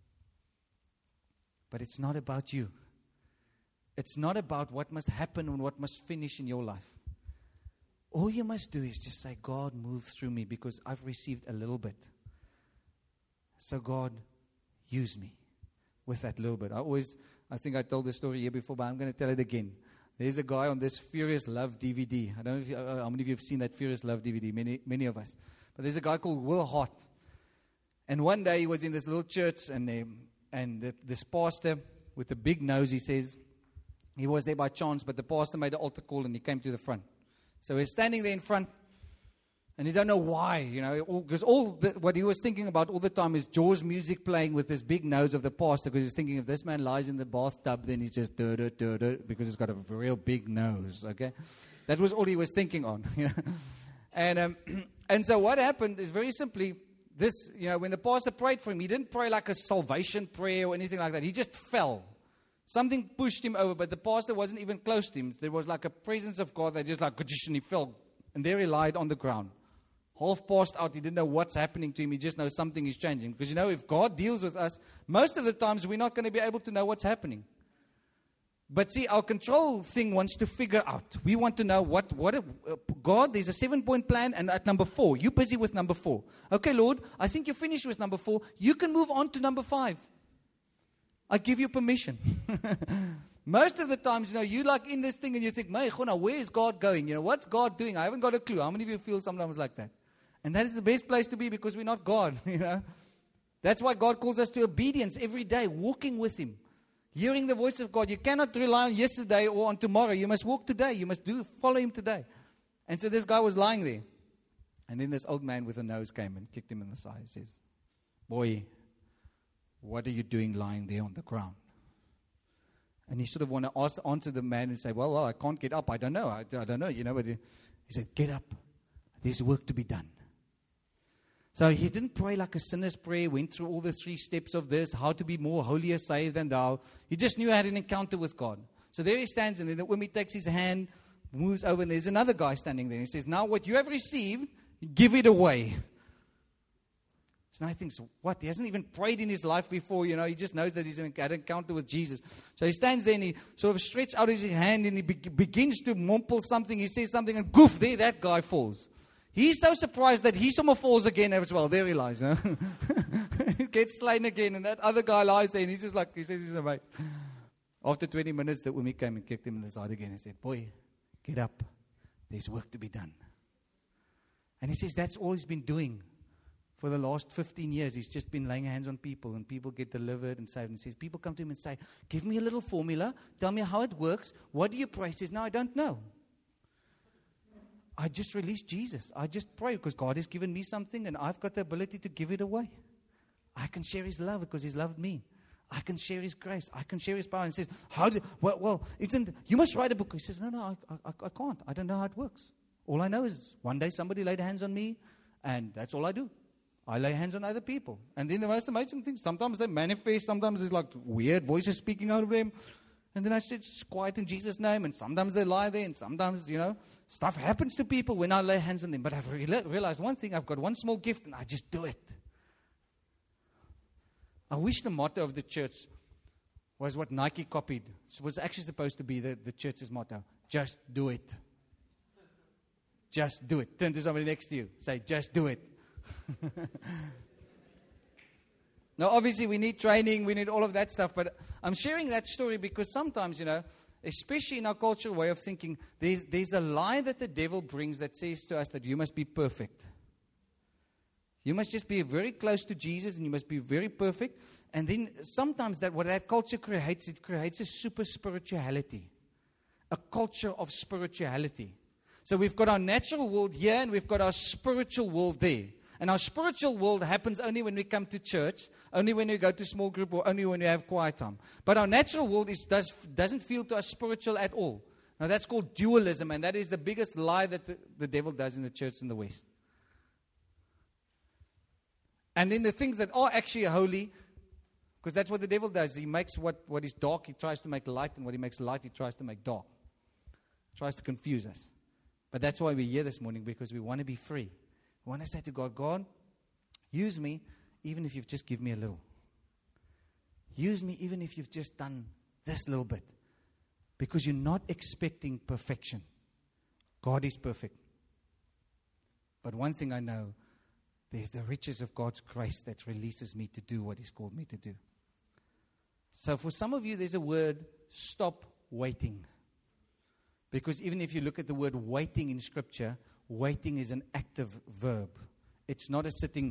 But it's not about you. It's not about what must happen and what must finish in your life. All you must do is just say, God, move through me because I've received a little bit. So God, use me with that little bit. I think I told this story here before, but I'm going to tell it again. There's a guy on this Furious Love DVD. I don't know how many of you have seen that Furious Love DVD, many of us. But there's a guy called Will Hart. And one day he was in this little church, and this pastor with a big nose, he says, he was there by chance, but the pastor made an altar call and he came to the front. So he's standing there in front, and he don't know why, you know, because what he was thinking about all the time is Jaws music playing with this big nose of the pastor, because he's thinking if this man lies in the bathtub, then he's just because he's got a real big nose, okay? That was all he was thinking on, you know. And so what happened is very simply this, you know, when the pastor prayed for him, he didn't pray like a salvation prayer or anything like that. He just fell. Something pushed him over, but the pastor wasn't even close to him. There was like a presence of God that just like, and he fell. And there he lied on the ground. Half passed out. He didn't know what's happening to him. He just knows something is changing. Because, you know, if God deals with us, most of the times we're not going to be able to know what's happening. But see, our control thing wants to figure out. We want to know God, there's a 7-point plan, and at number 4, you're busy with number 4. Okay, Lord, I think you're finished with number 4. You can move on to number 5. I give you permission. Most of the times, you like in this thing and you think, where is God going? What's God doing? I haven't got a clue. How many of you feel sometimes like that? And that is the best place to be because we're not God, That's why God calls us to obedience every day, walking with Him. Hearing the voice of God. You cannot rely on yesterday or on tomorrow. You must walk today. You must follow Him today. And so this guy was lying there. And then this old man with a nose came and kicked him in the side. He says, boy, what are you doing lying there on the ground? And he sort of want to answer the man and say, well, I can't get up. I don't know. I don't know. But he said, get up. There's work to be done. So he didn't pray like a sinner's prayer, went through all the 3 steps of this, how to be more holier, saved than thou. He just knew I had an encounter with God. So there he stands, and then the woman takes his hand, moves over, and there's another guy standing there. He says, now what you have received, give it away. So now he thinks, what? He hasn't even prayed in his life before, He just knows that he's had an encounter with Jesus. So he stands there, and he sort of stretches out his hand, and he begins to mumble something. He says something, and goof, there that guy falls. He's so surprised that he somehow falls again as well. There he lies. He gets slain again. And that other guy lies there. And he's just like, he says he's a mate. After 20 minutes, the woman came and kicked him in the side again and said, boy, get up. There's work to be done. And he says that's all he's been doing for the last 15 years. He's just been laying hands on people. And people get delivered and saved. And he says, people come to him and say, give me a little formula. Tell me how it works. What do you pray? He says, no, I don't know. I just released Jesus. I just pray because God has given me something and I've got the ability to give it away. I can share His love because He's loved me. I can share His grace. I can share His power. And he says, you must write a book. He says, no, I can't. I don't know how it works. All I know is one day somebody laid hands on me and that's all I do. I lay hands on other people. And then the most amazing thing, sometimes they manifest, sometimes it's like weird voices speaking out of them. And then I said, just quiet in Jesus' name. And sometimes they lie there. And sometimes, stuff happens to people when I lay hands on them. But I've realized one thing. I've got one small gift and I just do it. I wish the motto of the church was what Nike copied. It was actually supposed to be the church's motto. Just do it. Just do it. Turn to somebody next to you. Say, just do it. Now, obviously, we need training, we need all of that stuff, but I'm sharing that story because sometimes, especially in our cultural way of thinking, there's a lie that the devil brings that says to us that you must be perfect. You must just be very close to Jesus and you must be very perfect. And then sometimes what that culture creates, it creates a super spirituality, a culture of spirituality. So we've got our natural world here and we've got our spiritual world there. And our spiritual world happens only when we come to church, only when we go to small group, or only when we have quiet time. But our natural world doesn't feel to us spiritual at all. Now that's called dualism, and that is the biggest lie that the devil does in the church in the West. And then the things that are actually holy, because that's what the devil does. He makes what is dark, he tries to make light, and what he makes light, he tries to make dark. He tries to confuse us. But that's why we're here this morning, because we want to be free. I want to say to God, God, use me even if you've just given me a little. Use me even if you've just done this little bit. Because you're not expecting perfection. God is perfect. But one thing I know, there's the riches of God's grace that releases me to do what He's called me to do. So for some of you, there's a word, stop waiting. Because even if you look at the word waiting in Scripture, waiting is an active verb. It's not a sitting,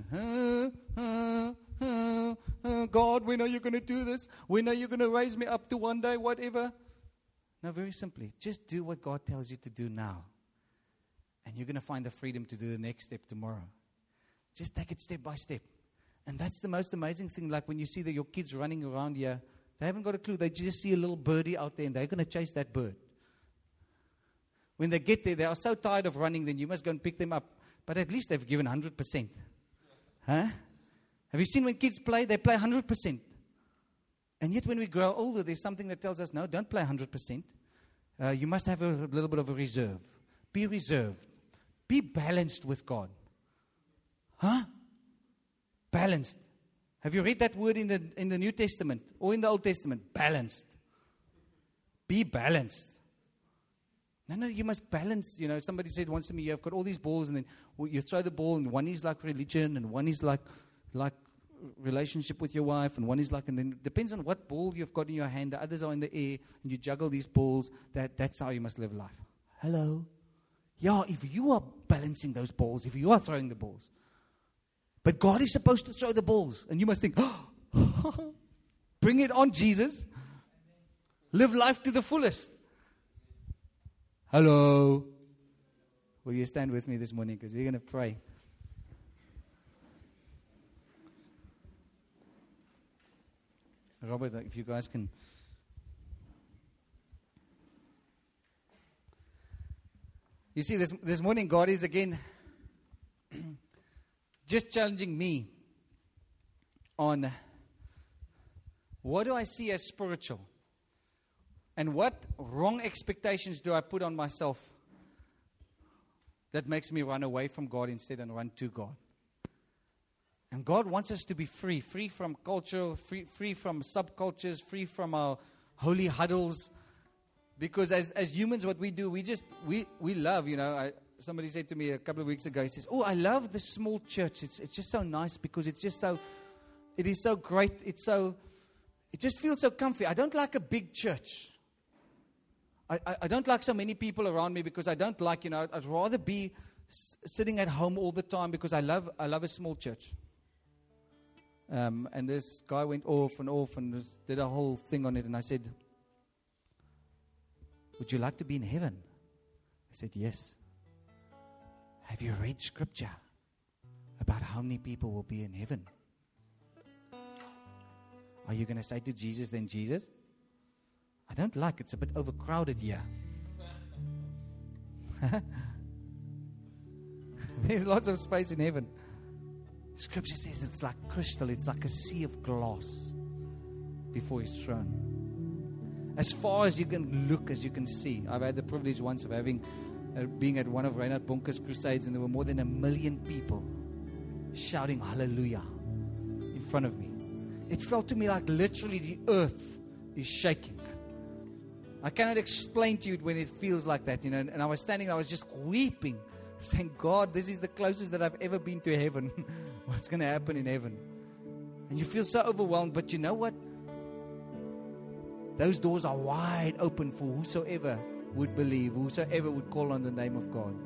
God, when are you going to do this? When are you going to raise me up to one day, whatever? No, very simply, just do what God tells you to do now. And you're going to find the freedom to do the next step tomorrow. Just take it step by step. And that's the most amazing thing, like when you see that your kids running around here, they haven't got a clue. They just see a little birdie out there and they're going to chase that bird. When they get there, they are so tired of running, then you must go and pick them up. But at least they've given 100%. Huh? Have you seen when kids play? They play 100%. And yet when we grow older, there's something that tells us, no, don't play 100%. You must have a little bit of a reserve. Be reserved. Be balanced with God. Huh? Balanced. Have you read that word in the New Testament or in the Old Testament? Balanced. Be balanced. No, you must balance. Somebody said once to me, you've got all these balls, and then you throw the ball, and one is like religion, and one is like relationship with your wife, and one is and then it depends on what ball you've got in your hand. The others are in the air, and you juggle these balls. That's how you must live life. Hello? Yeah, if you are balancing those balls, if you are throwing the balls. But God is supposed to throw the balls, and you must think, oh, bring it on, Jesus. Live life to the fullest. Hello? Will you stand with me this morning, because we're going to pray. Robert, if you guys can. You see, this morning God is again just challenging me on what do I see as spiritual, and what wrong expectations do I put on myself that makes me run away from God instead and run to God. And God wants us to be free from culture, free from subcultures, free from our holy huddles. Because as humans, what we do, we love, somebody said to me a couple of weeks ago, he says, oh, I love the small church. It's just so nice because it is so great. It just feels so comfy. I don't like a big church. I don't like so many people around me because I don't like, I'd rather be sitting at home all the time because I love a small church. And this guy went off and did a whole thing on it. And I said, would you like to be in heaven? I said, yes. Have you read scripture about how many people will be in heaven? Are you going to say to Jesus, then Jesus, I don't like it's a bit overcrowded here. There's lots of space in heaven. Scripture says it's like crystal. It's like a sea of glass before His throne. As far as you can look, as you can see. I've had the privilege once of being at one of Reinhard Bonke's crusades, and there were more than 1 million people shouting hallelujah in front of me. It felt to me like literally the earth is shaking. I cannot explain to you when it feels like that, And I was standing, I was just weeping, saying, God, this is the closest that I've ever been to heaven. What's going to happen in heaven? And you feel so overwhelmed, but you know what? Those doors are wide open for whosoever would believe, whosoever would call on the name of God.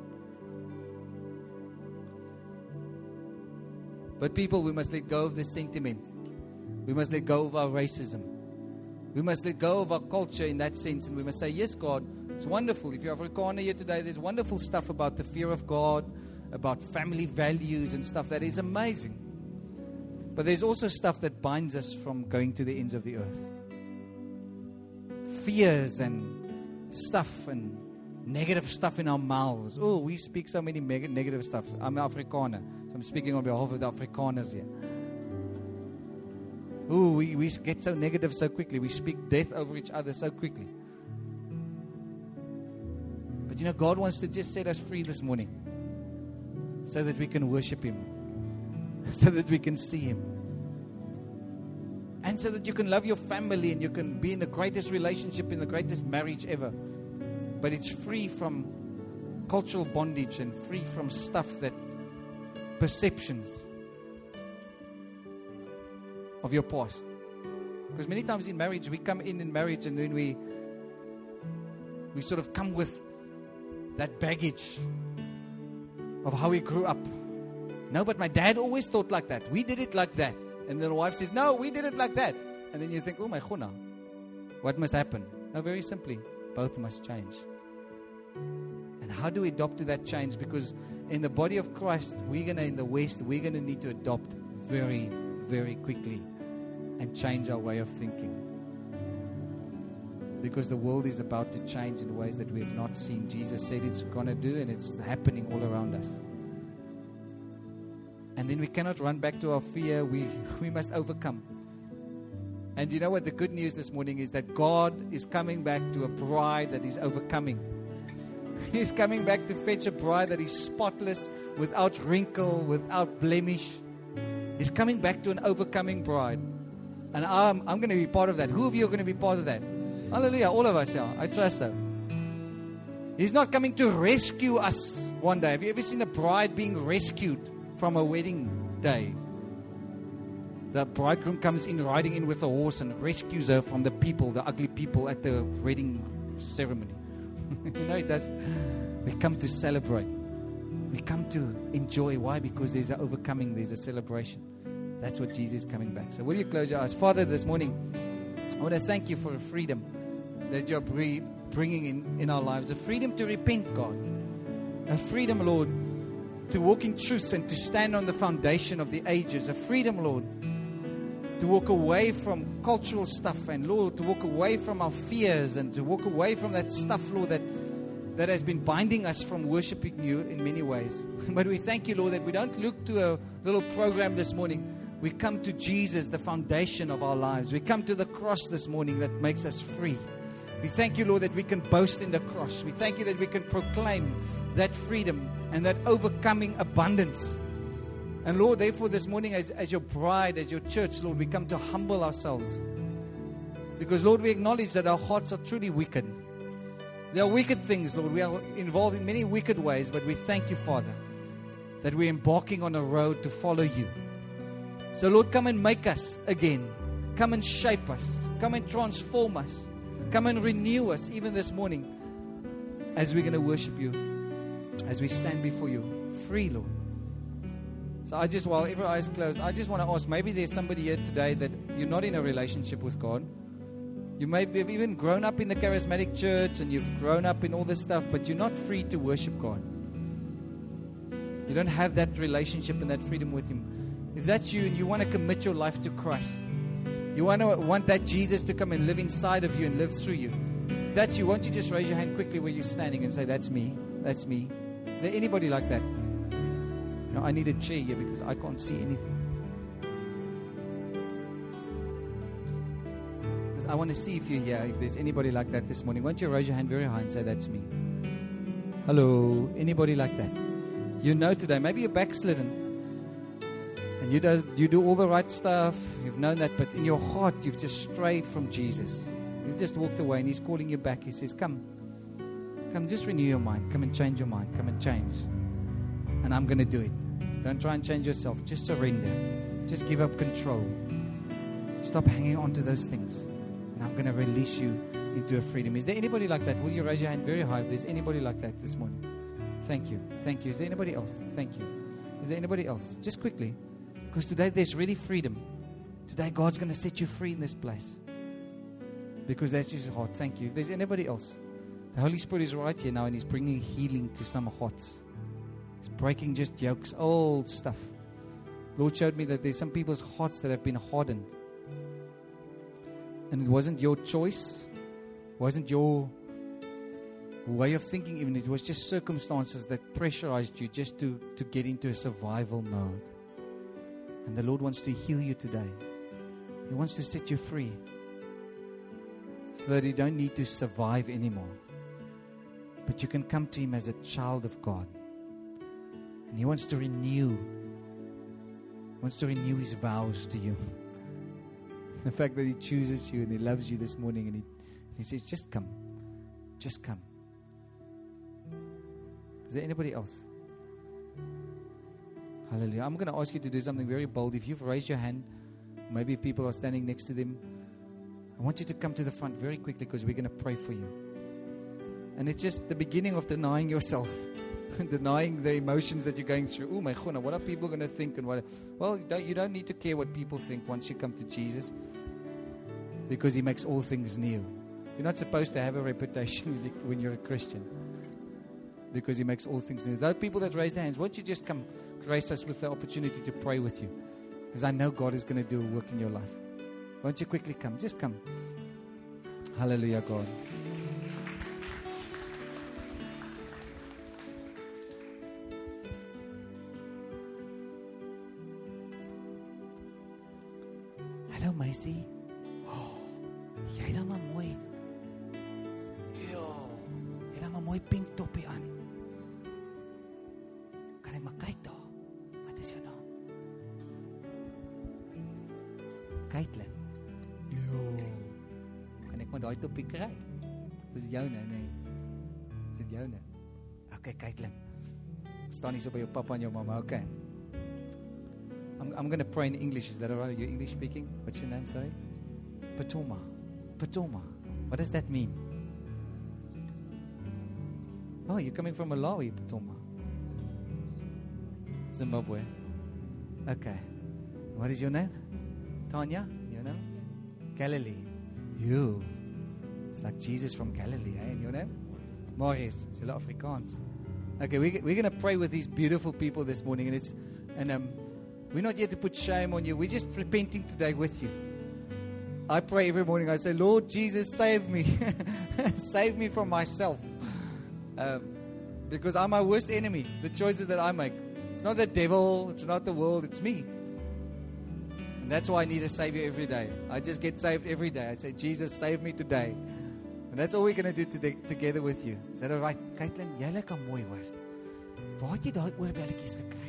But people, we must let go of this sentiment. We must let go of our racism. We must let go of our culture in that sense, and we must say, yes, God, it's wonderful. If you're Afrikaner here today, there's wonderful stuff about the fear of God, about family values and stuff that is amazing. But there's also stuff that binds us from going to the ends of the earth. Fears and stuff and negative stuff in our mouths. Oh, we speak so many negative stuff. I'm Afrikaner, so I'm speaking on behalf of the Afrikaners here. Oh, we get so negative so quickly. We speak death over each other so quickly. But God wants to just set us free this morning so that we can worship Him, so that we can see Him, and so that you can love your family and you can be in the greatest relationship, in the greatest marriage ever. But it's free from cultural bondage and free from stuff that perceptions of your past. Because many times in marriage, we come in marriage and then we sort of come with that baggage of how we grew up. No, but my dad always thought like that. We did it like that. And then the wife says, no, we did it like that. And then you think, oh my khuna, what must happen? No, very simply, both must change. And how do we adopt to that change? Because in the body of Christ, in the West, we're going to need to adopt very, very quickly and change our way of thinking. Because the world is about to change in ways that we have not seen. Jesus said it's going to do, and it's happening all around us. And then we cannot run back to our fear. We must overcome. And you know what? The good news this morning is that God is coming back to a bride that is overcoming. He's coming back to fetch a bride that is spotless, without wrinkle, without blemish. He's coming back to an overcoming bride. And I'm going to be part of that. Who of you are going to be part of that? Hallelujah. All of us, yeah. I trust so. He's not coming to rescue us one day. Have you ever seen a bride being rescued from a wedding day? The bridegroom comes in riding in with a horse and rescues her from the people, the ugly people at the wedding ceremony. You know, it does. We come to celebrate. We come to enjoy. Why? Because there's an overcoming, there's a celebration. That's what Jesus is coming back. So will you close your eyes? Father, this morning, I want to thank you for a freedom that you're bringing in our lives. A freedom to repent, God. A freedom, Lord, to walk in truth and to stand on the foundation of the ages. A freedom, Lord, to walk away from cultural stuff. And, Lord, to walk away from our fears and to walk away from that stuff, Lord, that has been binding us from worshiping you in many ways. But we thank you, Lord, that we don't look to a little program this morning. We come to Jesus, the foundation of our lives. We come to the cross this morning that makes us free. We thank you, Lord, that we can boast in the cross. We thank you that we can proclaim that freedom and that overcoming abundance. And Lord, therefore this morning as your bride, as your church, Lord, we come to humble ourselves. Because, Lord, we acknowledge that our hearts are truly wicked. There are wicked things, Lord. We are involved in many wicked ways, but we thank you, Father, that we're embarking on a road to follow you. So, Lord, come and make us again. Come and shape us. Come and transform us. Come and renew us even this morning as we're going to worship you, as we stand before you. Free, Lord. So while every eye is closed, I just want to ask, maybe there's somebody here today that you're not in a relationship with God. You may have even grown up in the charismatic church and you've grown up in all this stuff, but you're not free to worship God. You don't have that relationship and that freedom with Him. If that's you and you want to commit your life to Christ, you want that Jesus to come and live inside of you and live through you. If that's you, won't you just raise your hand quickly where you're standing and say, that's me, that's me. Is there anybody like that? No, I need a chair here because I can't see anything. Because I want to see if you're here, if there's anybody like that this morning. Won't you raise your hand very high and say, that's me. Hello, anybody like that? You know today, maybe you're backslidden. And you do all the right stuff. You've known that, but in your heart, you've just strayed from Jesus. You've just walked away, and He's calling you back. He says, come, just renew your mind. Come and change your mind. Come and change. And I'm going to do it. Don't try and change yourself. Just surrender. Just give up control. Stop hanging on to those things. And I'm going to release you into a freedom. Is there anybody like that? Will you raise your hand very high if there's anybody like that this morning? Thank you. Thank you. Is there anybody else? Thank you. Is there anybody else? Just quickly. Because today there's really freedom. Today God's going to set you free in this place. Because that's His heart. Thank you. If there's anybody else, the Holy Spirit is right here now and He's bringing healing to some hearts. He's breaking just yokes, old stuff. The Lord showed me that there's some people's hearts that have been hardened. And it wasn't your choice. It wasn't your way of thinking even. It was just circumstances that pressurized you just to get into a survival mode. And the Lord wants to heal you today. He wants to set you free so that you don't need to survive anymore. But you can come to Him as a child of God. And He wants to renew His vows to you. The fact that He chooses you and He loves you this morning and He says, just come. Just come. Is there anybody else? Hallelujah. I'm going to ask you to do something very bold. If you've raised your hand, maybe if people are standing next to them, I want you to come to the front very quickly because we're going to pray for you. And it's just the beginning of denying yourself, denying the emotions that you're going through. Oh my God, what are people going to think? And well, you don't need to care what people think once you come to Jesus, because He makes all things new. You're not supposed to have a reputation when you're a Christian, because He makes all things new. Those people that raise their hands, won't you just come grace us with the opportunity to pray with you? Because I know God is going to do a work in your life. Won't you quickly come? Just come. Hallelujah, God. Hello, Macy. Oh, jy het maar mooi. Jo, jy het maar mooi pink toppie aan. Kan ek maar kyk daar? Wat is jou naam? Caitlin. Jo. Kan ek maar daai toppie kry. Dis joune, nee. Is dit joune? Okay, Caitlin. Staan hier so by jou papa en jou mamma, okay. I'm going to pray in English. Is that all right? Are you English speaking? What's your name, sorry? Patoma. Patoma. What does that mean? Oh, you're coming from Malawi, Patoma. Zimbabwe. Okay. What is your name? Tanya? Your name? Galilee. You. It's like Jesus from Galilee, eh? And your name? Maurice. It's a lot of Afrikaans. Okay, we're going to pray with these beautiful people this morning, and we're not here to put shame on you. We're just repenting today with you. I pray every morning. I say, Lord Jesus, save me. Save me from myself. Because I'm my worst enemy. The choices that I make. It's not the devil. It's not the world. It's me. And that's why I need a Savior every day. I just get saved every day. I say, Jesus, save me today. And that's all we're going to do today, together with you. Is that all right? Caitlin, jy lyk mooi hoor. Waar het jy daai oorbelletjies gekry?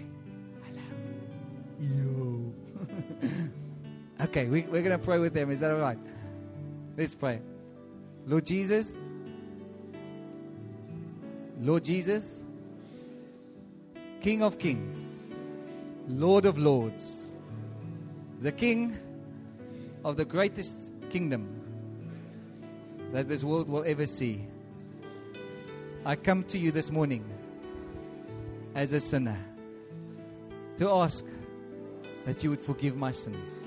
Yo. Okay, we're going to pray with them. Is that all right? Let's pray. Lord Jesus. Lord Jesus. King of kings. Lord of lords. The King of the greatest kingdom that this world will ever see. I come to you this morning as a sinner to ask that you would forgive my sins.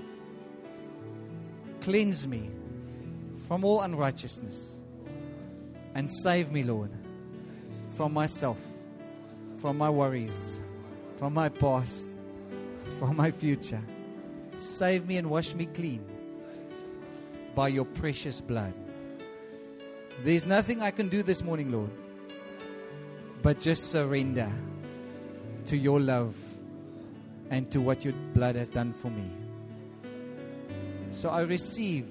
Cleanse me from all unrighteousness and save me, Lord, from myself, from my worries, from my past, from my future. Save me and wash me clean by your precious blood. There's nothing I can do this morning, Lord, but just surrender to your love and to what your blood has done for me. So I receive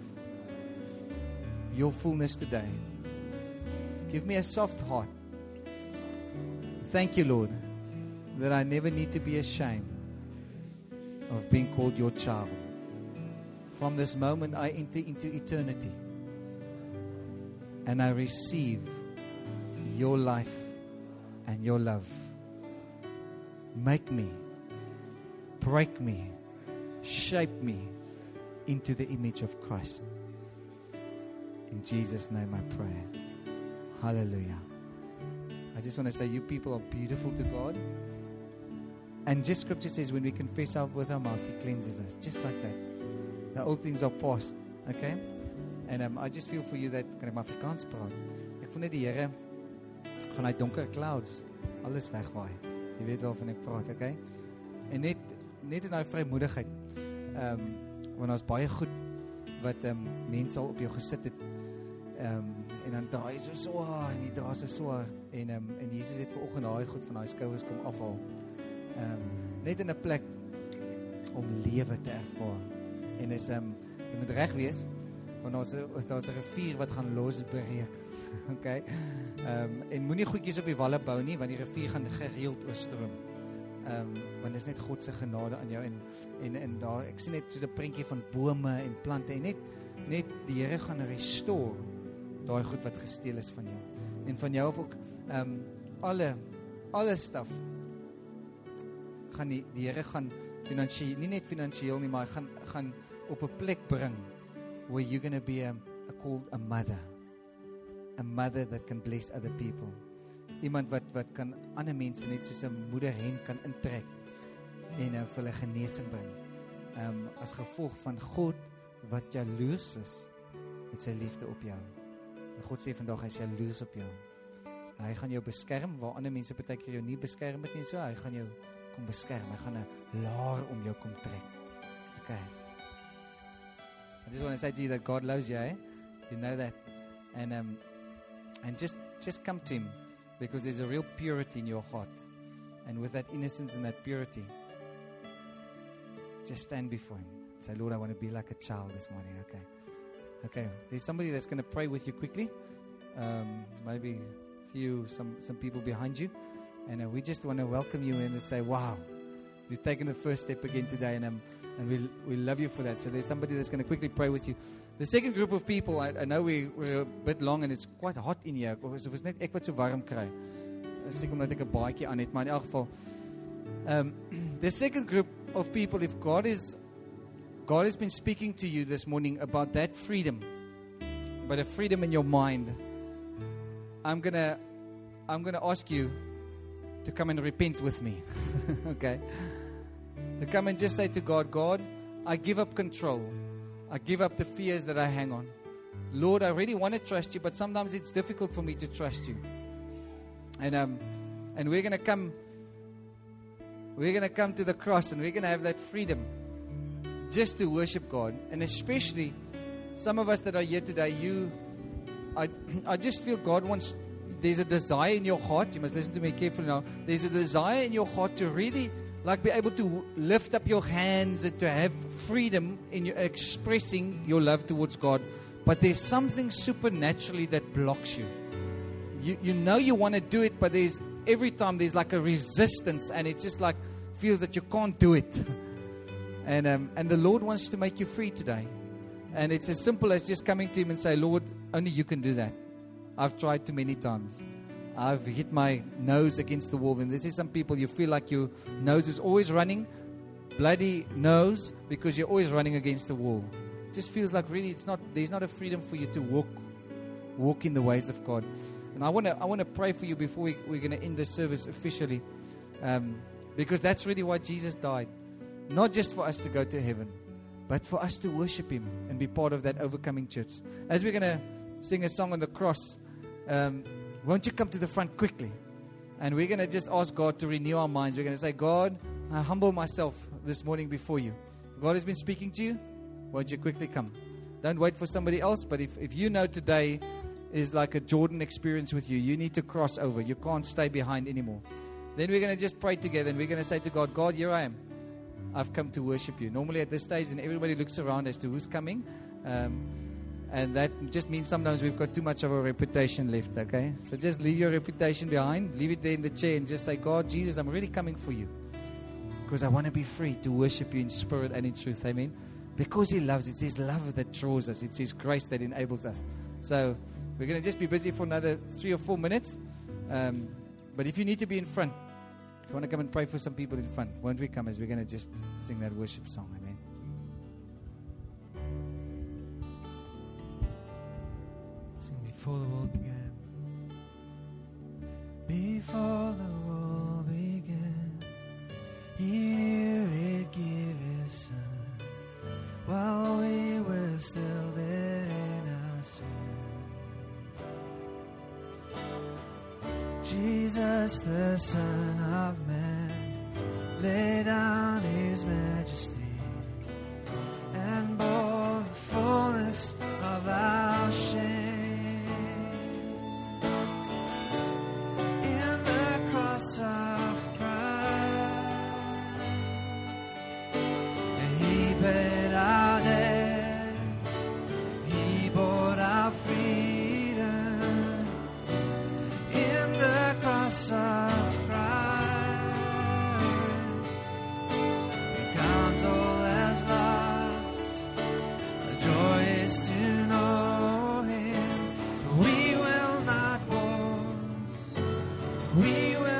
your fullness today. Give me a soft heart. Thank you, Lord, that I never need to be ashamed of being called your child. From this moment, I enter into eternity and I receive your life and your love. Make me, break me, shape me into the image of Christ. In Jesus' name I pray. Hallelujah. I just want to say, you people are beautiful to God. And just scripture says, when we confess with our mouth, He cleanses us. Just like that. The old things are past. Okay? And I just feel for you that, kan ek maar Afrikaans praat? Ek voel net die Here gaan uit donker clouds alles wegwaai. Jy weet waarvan ek praat, okay? En net in daai vrymoedigheid. Want ons baie goed wat mense al op jou gesit het. En dan draai so swaar en jy dra so swaar en Jesus het vanoggend daai goed van daai skouers kom afhaal. Net in 'n plek om lewe te ervaar. En is jy moet reg wees want daar's 'n rivier wat gaan losbreek. Okay? En moenie goedjies op die walle bou nie want die rivier gaan gereeld oorstroom. Want dit is net God se genade aan jou en daar ek sien net soos 'n prentjie van bome en plante en net die Here gaan restore daai goed wat gesteel is van jou. En van jou of ook alle staf gaan die Here gaan finansiëel, nie net finansiëel nie, maar gaan op 'n plek bring where you're going to be called a mother that can bless other people. Iemand wat kan ander mense net soos 'n moeder hen kan intrek en vir hulle genesing bring. As gevolg van God wat jaloers is met sy liefde op jou. En God sê vandag hy is jaloers op jou. Hy gaan jou beskerm waar ander mense partykeer jou nie beskerm het nie, so hy gaan jou kom beskerm. Hy gaan 'n laar om jou kom trek. Okay. I just want to say to you that God loves you, eh? You know that. And just come to Him because there's a real purity in your heart. And with that innocence and that purity, just stand before Him. Say, Lord, I want to be like a child this morning. Okay. There's somebody that's going to pray with you quickly. Maybe some people behind you. And we just want to welcome you and to say, wow, You've taken the first step again today, and we love you for that. So there's somebody that's going to quickly pray with you. The second group of people, I know we're a bit long and it's quite hot in here. Of is net ek wat so warm kry. Seker omdat ek 'n baadjie aan het, maar in elk geval. The second group of people, if God has been speaking to you this morning about that freedom, but a freedom in your mind, I'm gonna ask you to come and repent with me. Okay? To come and just say to God, God, I give up control. I give up the fears that I hang on. Lord, I really want to trust you, but sometimes it's difficult for me to trust you. And we're going to come to the cross, and we're going to have that freedom just to worship God. And especially some of us that are here today, I just feel God wants, there's a desire in your heart. You must listen to me carefully now. There's a desire in your heart to really be able to lift up your hands and to have freedom in your expressing your love towards God. But there's something supernaturally that blocks you. You know you want to do it, but every time there's like a resistance, and it just like feels that you can't do it. And the Lord wants to make you free today. And it's as simple as just coming to Him and say, Lord, only you can do that. I've tried too many times. I've hit my nose against the wall. And this is some people, you feel like your nose is always running, bloody nose, because you're always running against the wall. It just feels like really there's not a freedom for you to walk in the ways of God. And I want to pray for you before we're going to end this service officially, because that's really why Jesus died. Not just for us to go to heaven, but for us to worship Him and be part of that overcoming church. As we're going to sing a song on the cross, won't you come to the front quickly? And we're going to just ask God to renew our minds. We're going to say, God, I humble myself this morning before you. God has been speaking to you. Won't you quickly come? Don't wait for somebody else. But if you know today is like a Jordan experience with you, you need to cross over. You can't stay behind anymore. Then we're going to just pray together, and we're going to say to God, God, here I am. I've come to worship you. Normally at this stage, and everybody looks around as to who's coming. And that just means sometimes we've got too much of a reputation left, okay? So just leave your reputation behind. Leave it there in the chair and just say, God, Jesus, I'm really coming for you. Because I want to be free to worship you in spirit and in truth, amen? Because He loves. It's His love that draws us. It's His grace that enables us. So we're going to just be busy for another 3 or 4 minutes. But if you need to be in front, if you want to come and pray for some people in front, won't we come as we're going to just sing that worship song, amen? Before the world began, before the world began, He knew He'd give His Son while we were still dead in our sin. Jesus, the Son of Man, laid down His majesty and bore the fullness of our shame. Of Christ, and He paid our debt, He bought our freedom in the cross of Christ. We count all as lost, the joy is to know Him. We will not boast, we will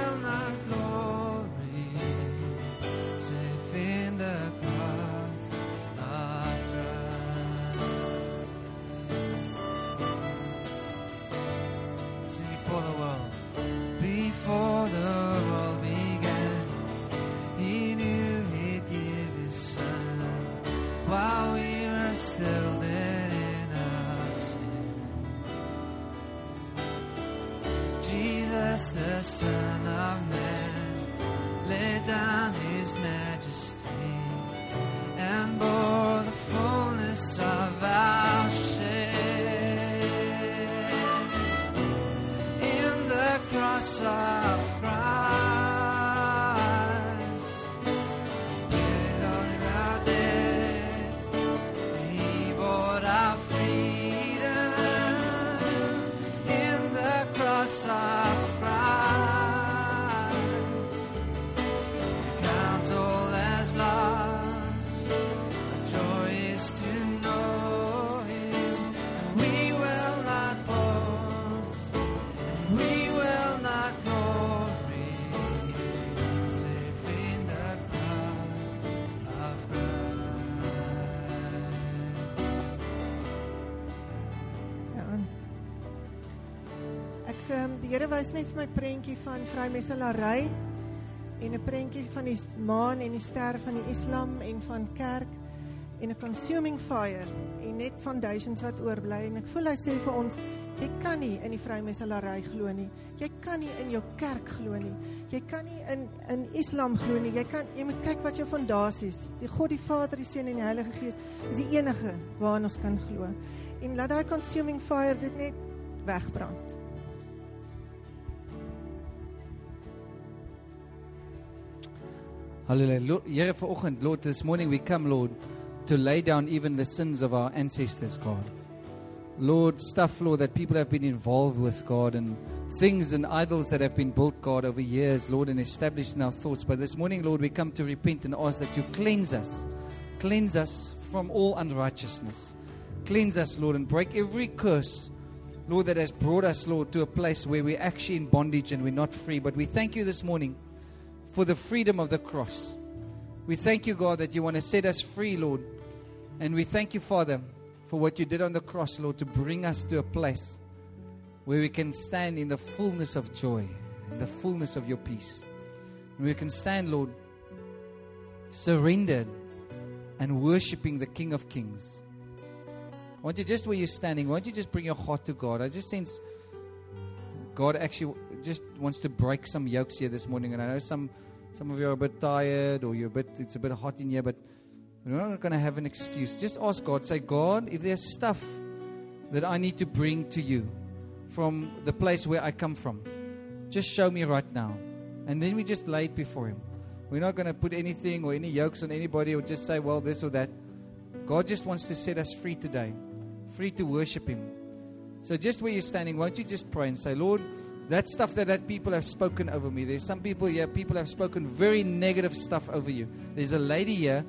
the Son of Man, laid down His majesty and bore the fullness of our shame. In the cross of Christ, He paid all our debts, He bought our freedom in the cross of Christ. die Here wys net vir my prentjie van vrymeselary en 'n prentjie van die maan en die ster van die Islam en van kerk en 'n consuming fire en net van duisends wat oorbly en ek voel hy sê vir ons jy kan nie in die vrymeselary glo nie. Jy kan nie in jou kerk glo nie. Jy kan nie in Islam glo nie. Jy moet kyk wat jou fondasie is. Die God, die Vader, die Seun en die Heilige Gees is die enige waaraan ons kan glo. En laat daai consuming fire dit net wegbrand. Hallelujah. Here, vanoggend, Lord, this morning we come, Lord, to lay down even the sins of our ancestors, God. Lord, stuff, Lord, that people have been involved with, God, and things and idols that have been built, God, over years, Lord, and established in our thoughts. But this morning, Lord, we come to repent and ask that you cleanse us from all unrighteousness. Cleanse us, Lord, and break every curse, Lord, that has brought us, Lord, to a place where we're actually in bondage and we're not free. But we thank you this morning for the freedom of the cross. We thank you, God, that you want to set us free, Lord. And we thank you, Father, for what you did on the cross, Lord, to bring us to a place where we can stand in the fullness of joy, in the fullness of your peace. And we can stand, Lord, surrendered and worshiping the King of Kings. I want you, just where you're standing, why don't you just bring your heart to God? I just sense God actually just wants to break some yokes here this morning. And I know some of you are a bit tired, or it's a bit hot in here, but we're not going to have an excuse. Just ask God, say, God, if there's stuff that I need to bring to you from the place where I come from, just show me right now. And then we just lay it before Him. We're not going to put anything or any yokes on anybody or just say, well, this or that. God just wants to set us free today, free to worship Him. So just where you're standing, won't you just pray and say, Lord, that stuff that people have spoken over me. There's some people here, people have spoken very negative stuff over you. There's a lady here,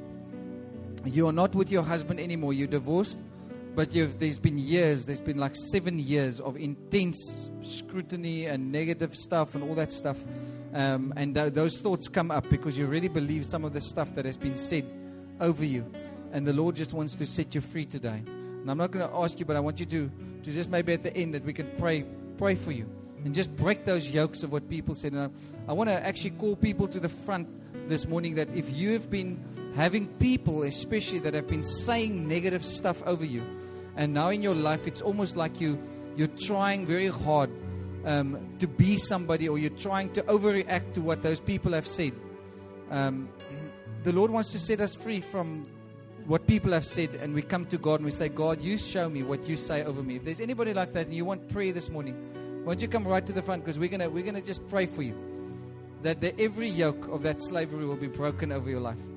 you are not with your husband anymore, you're divorced, but there's been years, there's been like 7 years of intense scrutiny and negative stuff and all that stuff. And those thoughts come up because you really believe some of the stuff that has been said over you. And the Lord just wants to set you free today. And I'm not going to ask you, but I want you to just maybe at the end that we can pray for you and just break those yokes of what people said. And I want to actually call people to the front this morning, that if you have been having people especially that have been saying negative stuff over you, and now in your life it's almost like you're trying very hard to be somebody, or you're trying to overreact to what those people have said. The Lord wants to set us free from what people have said, and we come to God and we say, God, you show me what you say over me. If there's anybody like that and you want prayer this morning, why don't you come right to the front, because we're gonna just pray for you, that every yoke of that slavery will be broken over your life.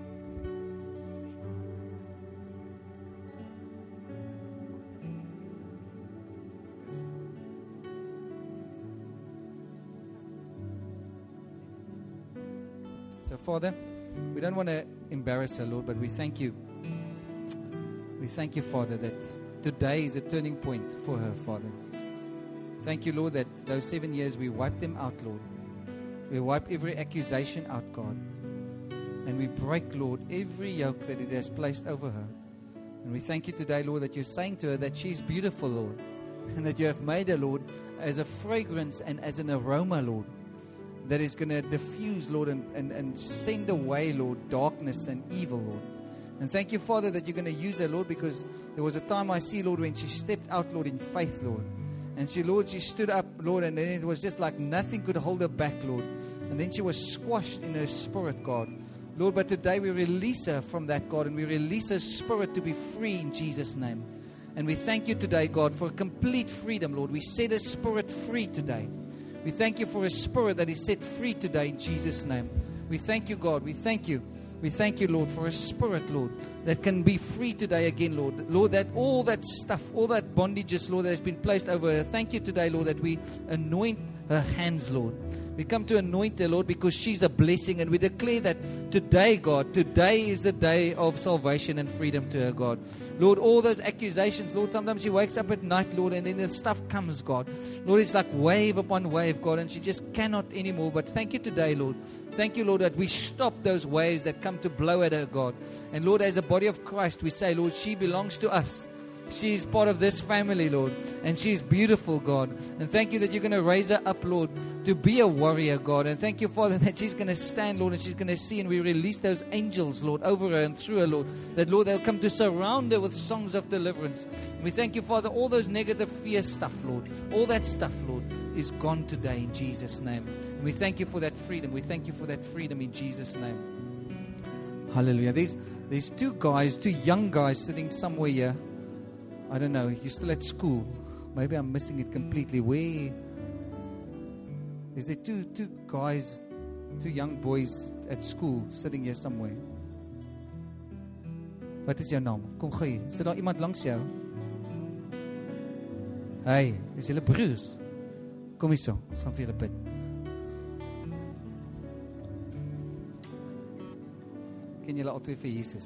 So, Father, we don't want to embarrass our Lord, but we thank you. We thank you, Father, that today is a turning point for her, Father. Thank you, Lord, that those 7 years we wipe them out, Lord. We wipe every accusation out, God. And we break, Lord, every yoke that it has placed over her. And we thank you today, Lord, that you're saying to her that she's beautiful, Lord. And that you have made her, Lord, as a fragrance and as an aroma, Lord, that is going to diffuse, Lord, and send away, Lord, darkness and evil, Lord. And thank you, Father, that you're going to use her, Lord, because there was a time I see, Lord, when she stepped out, Lord, in faith, Lord. And she stood up, Lord, and then it was just like nothing could hold her back, Lord. And then she was squashed in her spirit, God. Lord, but today we release her from that, God, and we release her spirit to be free in Jesus' name. And we thank you today, God, for complete freedom, Lord. We set her spirit free today. We thank you for a spirit that is set free today in Jesus' name. We thank you, God. We thank you. We thank you, Lord, for a spirit, Lord, that can be free today again, Lord. Lord, that all that stuff, all that bondages, Lord, that has been placed over her. Thank you today, Lord, that we anoint her hands, Lord. We come to anoint her, Lord, because she's a blessing. And we declare that today, God, today is the day of salvation and freedom to her, God. Lord, all those accusations, Lord, sometimes she wakes up at night, Lord, and then the stuff comes, God. Lord, it's like wave upon wave, God, and she just cannot anymore. But thank you today, Lord. Thank you, Lord, that we stop those waves that come to blow at her, God. And Lord, as a body of Christ, we say, Lord, she belongs to us. she is part of this family, Lord, and she is beautiful, God. And thank you that you're going to raise her up, Lord, to be a warrior, God. And thank you, Father, that she's going to stand, Lord, and she's going to see, and we release those angels, Lord, over her and through her, Lord, that, Lord, they'll come to surround her with songs of deliverance. And we thank you, Father, all those negative fear stuff, Lord, all that stuff, Lord, is gone today in Jesus' name. And we thank you for that freedom. We thank you for that freedom in Jesus' name. Hallelujah. There's two young guys sitting somewhere here. I don't know, you're still at school. Maybe I'm missing it completely. Where is there two guys, two young boys at school sitting here somewhere? Wat is jou naam? Kom gou hier. Sit daar iemand langs jou? Hey, is julle broers? Kom hier so, ons gaan vir julle bid. Ken julle altyd vir Jesus?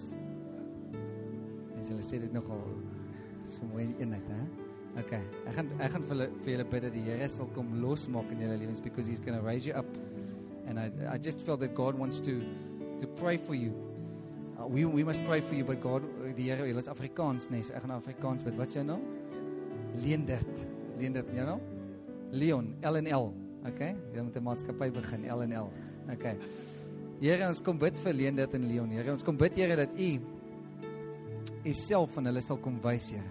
En julle sê dit nogal so mooi eenheid, hè? Okay, ek gaan vir julle bid dat die Here sal kom losmaak in julle lewens, because He's going to raise you up. And I just felt that God wants to pray for you. We must pray for you, but God, die Here, julle is Afrikaans, nee, so ek gaan Afrikaans bid. Wat is jou naam? Leendert, jou naam? Leon, L&L, okay? Jy moet 'n maatskappy begin, L&L, okay. Here, ons kom bid vir Leendert en Leon, Here. Ons kom bid, Here, dat U self van hulle sal kom wys, Here.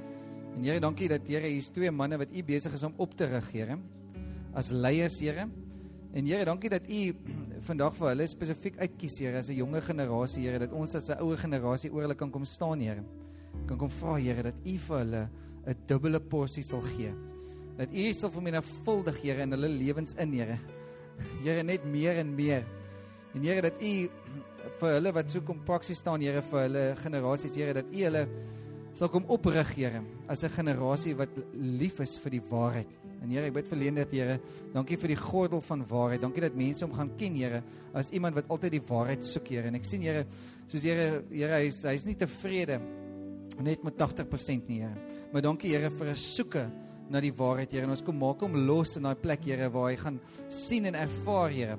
En Here, dankie dat, Here, hier is twee manne wat U besig is om op te rig, Here, as leiers, Here. En Here, dankie dat U vandag vir hulle spesifiek uitkies, Here, as 'n jonge generasie, Here, dat ons as 'n ouer generasie oor hulle kan kom staan, Here. Kan kom vra, Here, dat U vir hulle 'n dubbele porsie sal gee. Dat U sal vermenigvuldig, Here, in hulle lewens in, Here. Here, net meer en meer. En Here, dat U vir hulle wat so kompaksie staan, Here, vir hulle generasies, Here, dat U hulle sal kom oprig, Here, as 'n generasie wat lief is vir die waarheid. En Here, ek bid vir Leendert, Here, dankie vir die gordel van waarheid. Dankie dat mense hom gaan ken, Here, as iemand wat altyd die waarheid soek, Here. En ek sien, Here, soos Here, hy is nie tevrede net met 80% nie, Here. Maar dankie, Here, vir 'n soeke na die waarheid, Here. En ons kom maak hom los in daai plek, Here, waar hy gaan sien en ervaar, Here.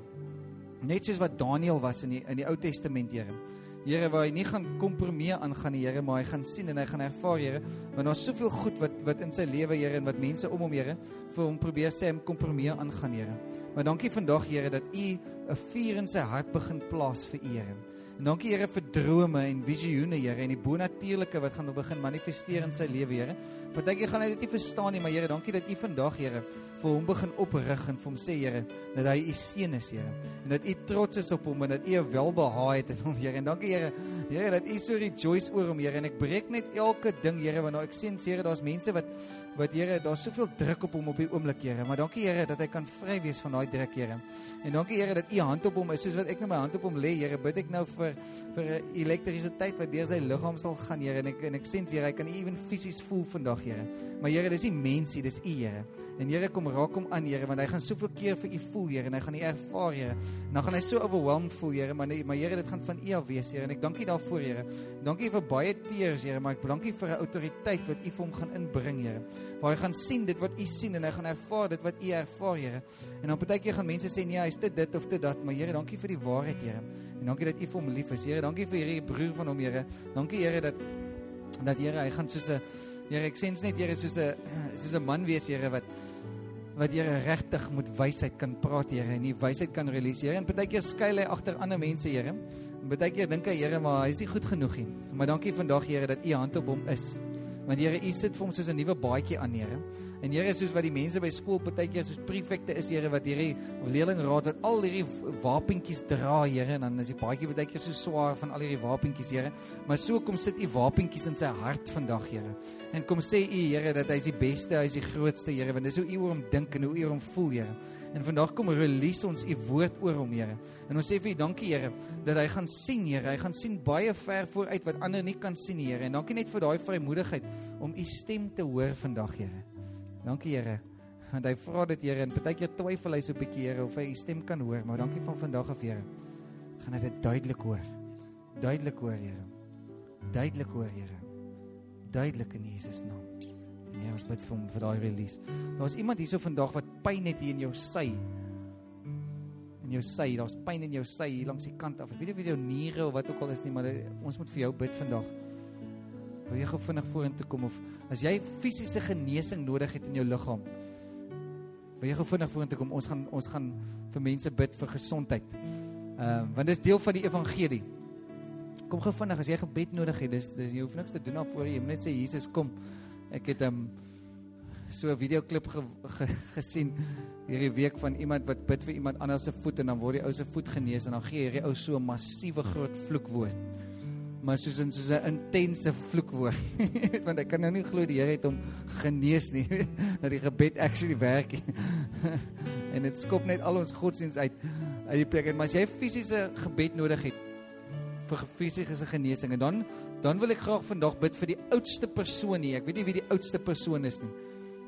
Net soos wat Daniel was in die Ou Testament, Here. Here, waar hy nie gaan kompromie aangaan nie, Here, maar hy gaan sien en hy gaan ervaar, Here. Want daar's soveel goed wat in sy lewe, Here, en wat mense om hom, Here, vir hom probeer sê hom kompromie aangaan, Here. Maar dankie vandag, Here, dat U 'n vuur in sy hart begin plaas vir U, Here. En dankie, Here, vir drome en visioene, Here, en die bonatuurlike wat gaan begin manifesteer in sy lewe, Here. Partykeer gaan hy dit nie verstaan nie, maar Here, dankie dat U vandag, Here, vir hom begin oprig en vir hom sê, Here, dat hy U seun is, Here. En dat U trots is op hom en dat U 'n welbehae het in hom, Here. En dankie, Here, dat U so rejoice oor hom, Here. En ek breek net elke ding, Here, want nou ek sien, Here, daar's mense wat Here, daar's soveel druk op hom op die oomblik, Here. Maar dankie, Here, dat hy kan vry wees van daai druk, Here. En dankie, Here, dat U hand op hom is, soos wat ek nou my hand op hom lê, Here, bid ek nou vir elektrisiteit wat deur sy liggaam sal gaan, Here. En ek sien, Here, hy kan even fisies voel vandag, Here. Maar Here, dis nie mensie, dis U, Here. En Here, kom raak hom aan, Here, want hy gaan soveel keer vir U voel, Here, en hy gaan U ervaar, Here. En dan gaan hy so overwhelmed voel, Here, maar Here, dit gaan van U af wees, Here. En ek dankie daarvoor, Here. Dankie vir baie tears, Here, maar ek dankie vir 'n autoriteit wat U vir hom gaan inbring, Here. Waar hy gaan sien dit wat U sien en hy gaan ervaar dit wat U ervaar, Here. En dan partykeer gaan mense sê, nee, hy is dit of dit, maar Here, dankie vir die waarheid, Here. En dankie dat U vir hom lief is, Here. Dankie vir hierdie broer van hom, Here. Dankie, Here, dat Here, hy gaan soos 'n, Here, ek sens net, Here, soos 'n man wees, Here, wat Here regtig met wysheid kan praat, Here, en die wysheid kan release, Here. En partykeer skuil hy agter ander mense, Here. En partykeer dink hy, Here, maar hy is nie goed genoeg nie. Maar dankie vandag, Here, dat U hand op hom is. Want Here, U sit vir hom soos 'n nuwe baadjie aan, Here. En Here, soos wat die mense by skool partykeer soos prefekte is, Here, wat hierdie leerlingraad wat al hierdie wapentjies dra, Here, en dan is die baadjie partykeer so swaar van al hierdie wapentjies, Here. Maar so kom sit U wapentjies in sy hart vandag, Here. En kom sê U, Here, dat hy is die beste, hy is die grootste, Here, want dis hoe U oor hom dink en hoe U oor hom voel, Here. En vandag kom release ons U woord oor hom, Here. En ons sê vir U dankie, Here, dat hy gaan sien, Here. Hy gaan sien baie ver vooruit wat ander nie kan sien, Here. En dankie net vir daai vrymoedigheid om U stem te hoor vandag, Here. Dankie, Here. Want hy vra dit, Here, en partykeer twyfel hy so 'n bietjie, Here, of hy U stem kan hoor, maar dankie van vandag af, Here. Gaan hy dit duidelik hoor. Duidelik hoor, Here. Duidelik hoor, Here. Duidelik in Jesus naam. En Here, ons bid vir hom vir daai release. Daar's iemand hierso vandag wat pyn het hier in jou sy. In jou sy, daar's pyn in jou sy hier langs die kant af. Ek weet nie of dit jou niere of wat ook al is nie, maar ons moet vir jou bid vandag. Wil jy gou vinnig vorentoe kom, of as jy fisiese genesing nodig het in jou liggaam, wil jy gou vinnig vorentoe kom, ons gaan vir mense bid vir gesondheid, want dit is deel van die evangelie. Kom gou vinnig, as jy gebed nodig het, jy hoef niks te doen daarvoor, jy moet net sê, Jesus, kom. Ek het so 'n videoklip gesien hierdie week van iemand wat bid vir iemand anders se voet, en dan word die ou se voet genees, en dan gee hierdie ou so 'n massiewe groot vloekwoord, maar soos 'n intense vloekwoord, want ek kan nou nie glo die Here het hom genees nie, dat die gebed actually werk, en dit skop net al ons godsdienst uit die plek, maar as jy fisiese gebed nodig het, vir fisiese genesing, en dan wil ek graag vandag bid vir die oudste persoon nie. Ek weet nie wie die oudste persoon is nie.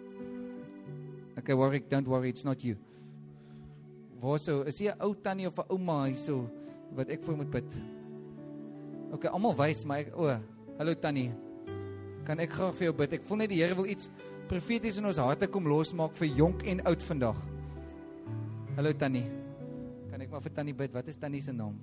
Okay, don't worry, it's not you. Waar so, is jy 'n ou tannie of 'n ouma hierso, wat ek vir moet bid? Okay, almal wys, maar hallo tannie, kan ek graag vir jou bid? Ek voel net die Here wil iets profeties in ons harte kom losmaak vir jonk en oud vandag. Hallo tannie, kan ek maar vir tannie bid? Wat is tannie se naam?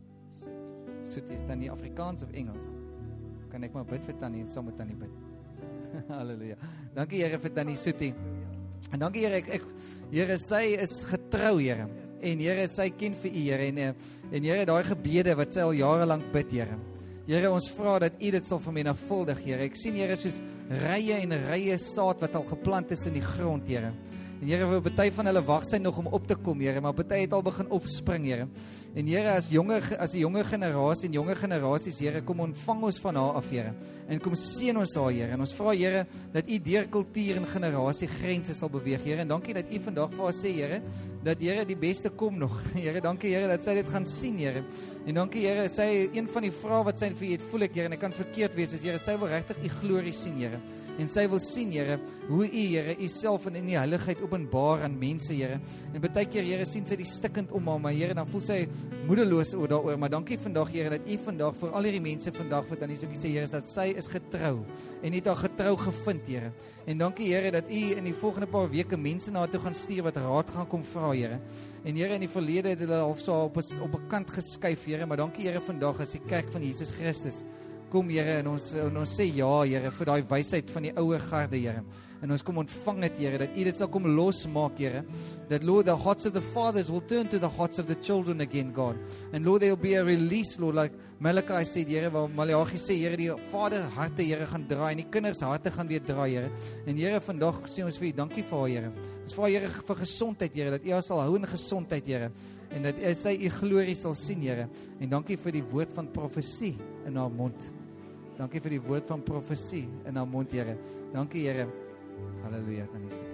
Soetie, is tannie Afrikaans of Engels? Kan ek maar bid vir tannie en saam met tannie bid? Halleluja. Dankie Here vir tannie Soetie. En dankie Here, Here, sy is getrou, Here. En Here, sy ken vir U, Here. En Here, daai gebede wat sy al jare lank bid, Here. Here, ons vra dat U dit sal vermenigvuldig, Here. Ek sien, Here, soos rye en rye saad wat al geplant is in die grond, Here. En Here, vir party van hulle wag sy nog om op te kom, Here, maar party het al begin opspring, Here. En Here, as die jonge generasie en jonge generasies, Here, kom ontvang ons van haar af, Here. En kom seën ons haar, Here. En ons vra, Here, dat U deur kultuur en generasie grense sal beweeg, Here. En dankie dat U vandag vir haar sê, Here, dat Here die beste kom nog. Here, dankie Here dat sy dit gaan sien, Here. En dankie Here, sy een van die vrae wat sy vir U het, voel ek, Here, en ek kan verkeerd wees, is Here, sy wil regtig U glorie sien, Here. En sy wil sien, Here, hoe U, Here, U self in die heiligheid openbaar aan mense, Here. En baie keer, Here, sien sy die stikkend om haar, maar Here, dan voel sy moedeloos daaroor. Maar dankie vandag, Here, dat U vandag vir al hierdie mense vandag wat aan die soekie sê, Here, is dat sy is getrou en het haar getrou gevind, Here. En dankie Here dat U in die volgende paar weke mense na toe gaan stuur wat raad gaan kom vra, Here. En Here, in die verlede het hulle half so op 'n kant geskuif, Here, maar dankie Here vandag as die kerk van Jesus Christus kom, Here, en ons sê ja, Here, vir daai wysheid van die ouer garde, Here. En ons kom ontvang het, Here, dat U dit sal kom losmaak, Here. That, Lord, the hearts of the fathers will turn to the hearts of the children again, God. And Lord, there will be a release, Lord, like Malachi said, Here, waar Malachi sê, Here, die vader harte, Here, gaan draai, en die kinders harte gaan weer draai, Here. En Here, vandag sê ons vir U, dankie vir haar, Here. Ons vra, Here, vir gesondheid, Here, dat U haar sal hou in gesondheid, Here. En dat sy U glorie sal sien, Here. En dankie vir die woord van profesie in haar mond. Dankie vir die woord van profesie in haar mond, Here. Dankie, Here. Halleluja, tannie Soetie.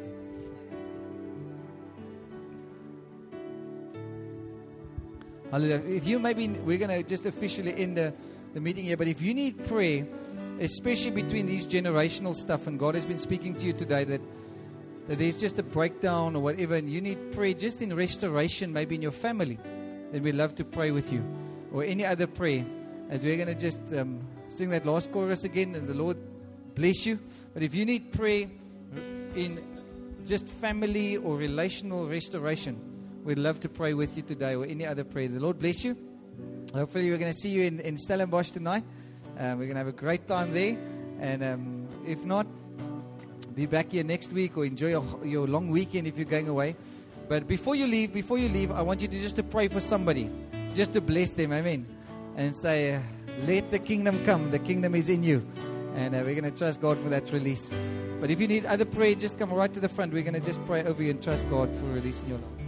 Hallelujah. If you maybe, we're going to just officially end the meeting here, but if you need prayer, especially between these generational stuff, and God has been speaking to you today that there's just a breakdown or whatever, and you need prayer just in restoration, maybe in your family, then we'd love to pray with you. Or any other prayer, as we're going to just sing that last chorus again, and the Lord bless you. But if you need prayer in just family or relational restoration, we'd love to pray with you today, or any other prayer. The Lord bless you. Hopefully we're going to see you in Stellenbosch tonight. We're going to have a great time there. And if not, be back here next week, or enjoy your long weekend if you're going away. But before you leave, I want you to just to pray for somebody, just to bless them, amen. And say, let the kingdom come. The kingdom is in you. And we're going to trust God for that release. But if you need other prayer, just come right to the front. We're going to just pray over you and trust God for releasing your life.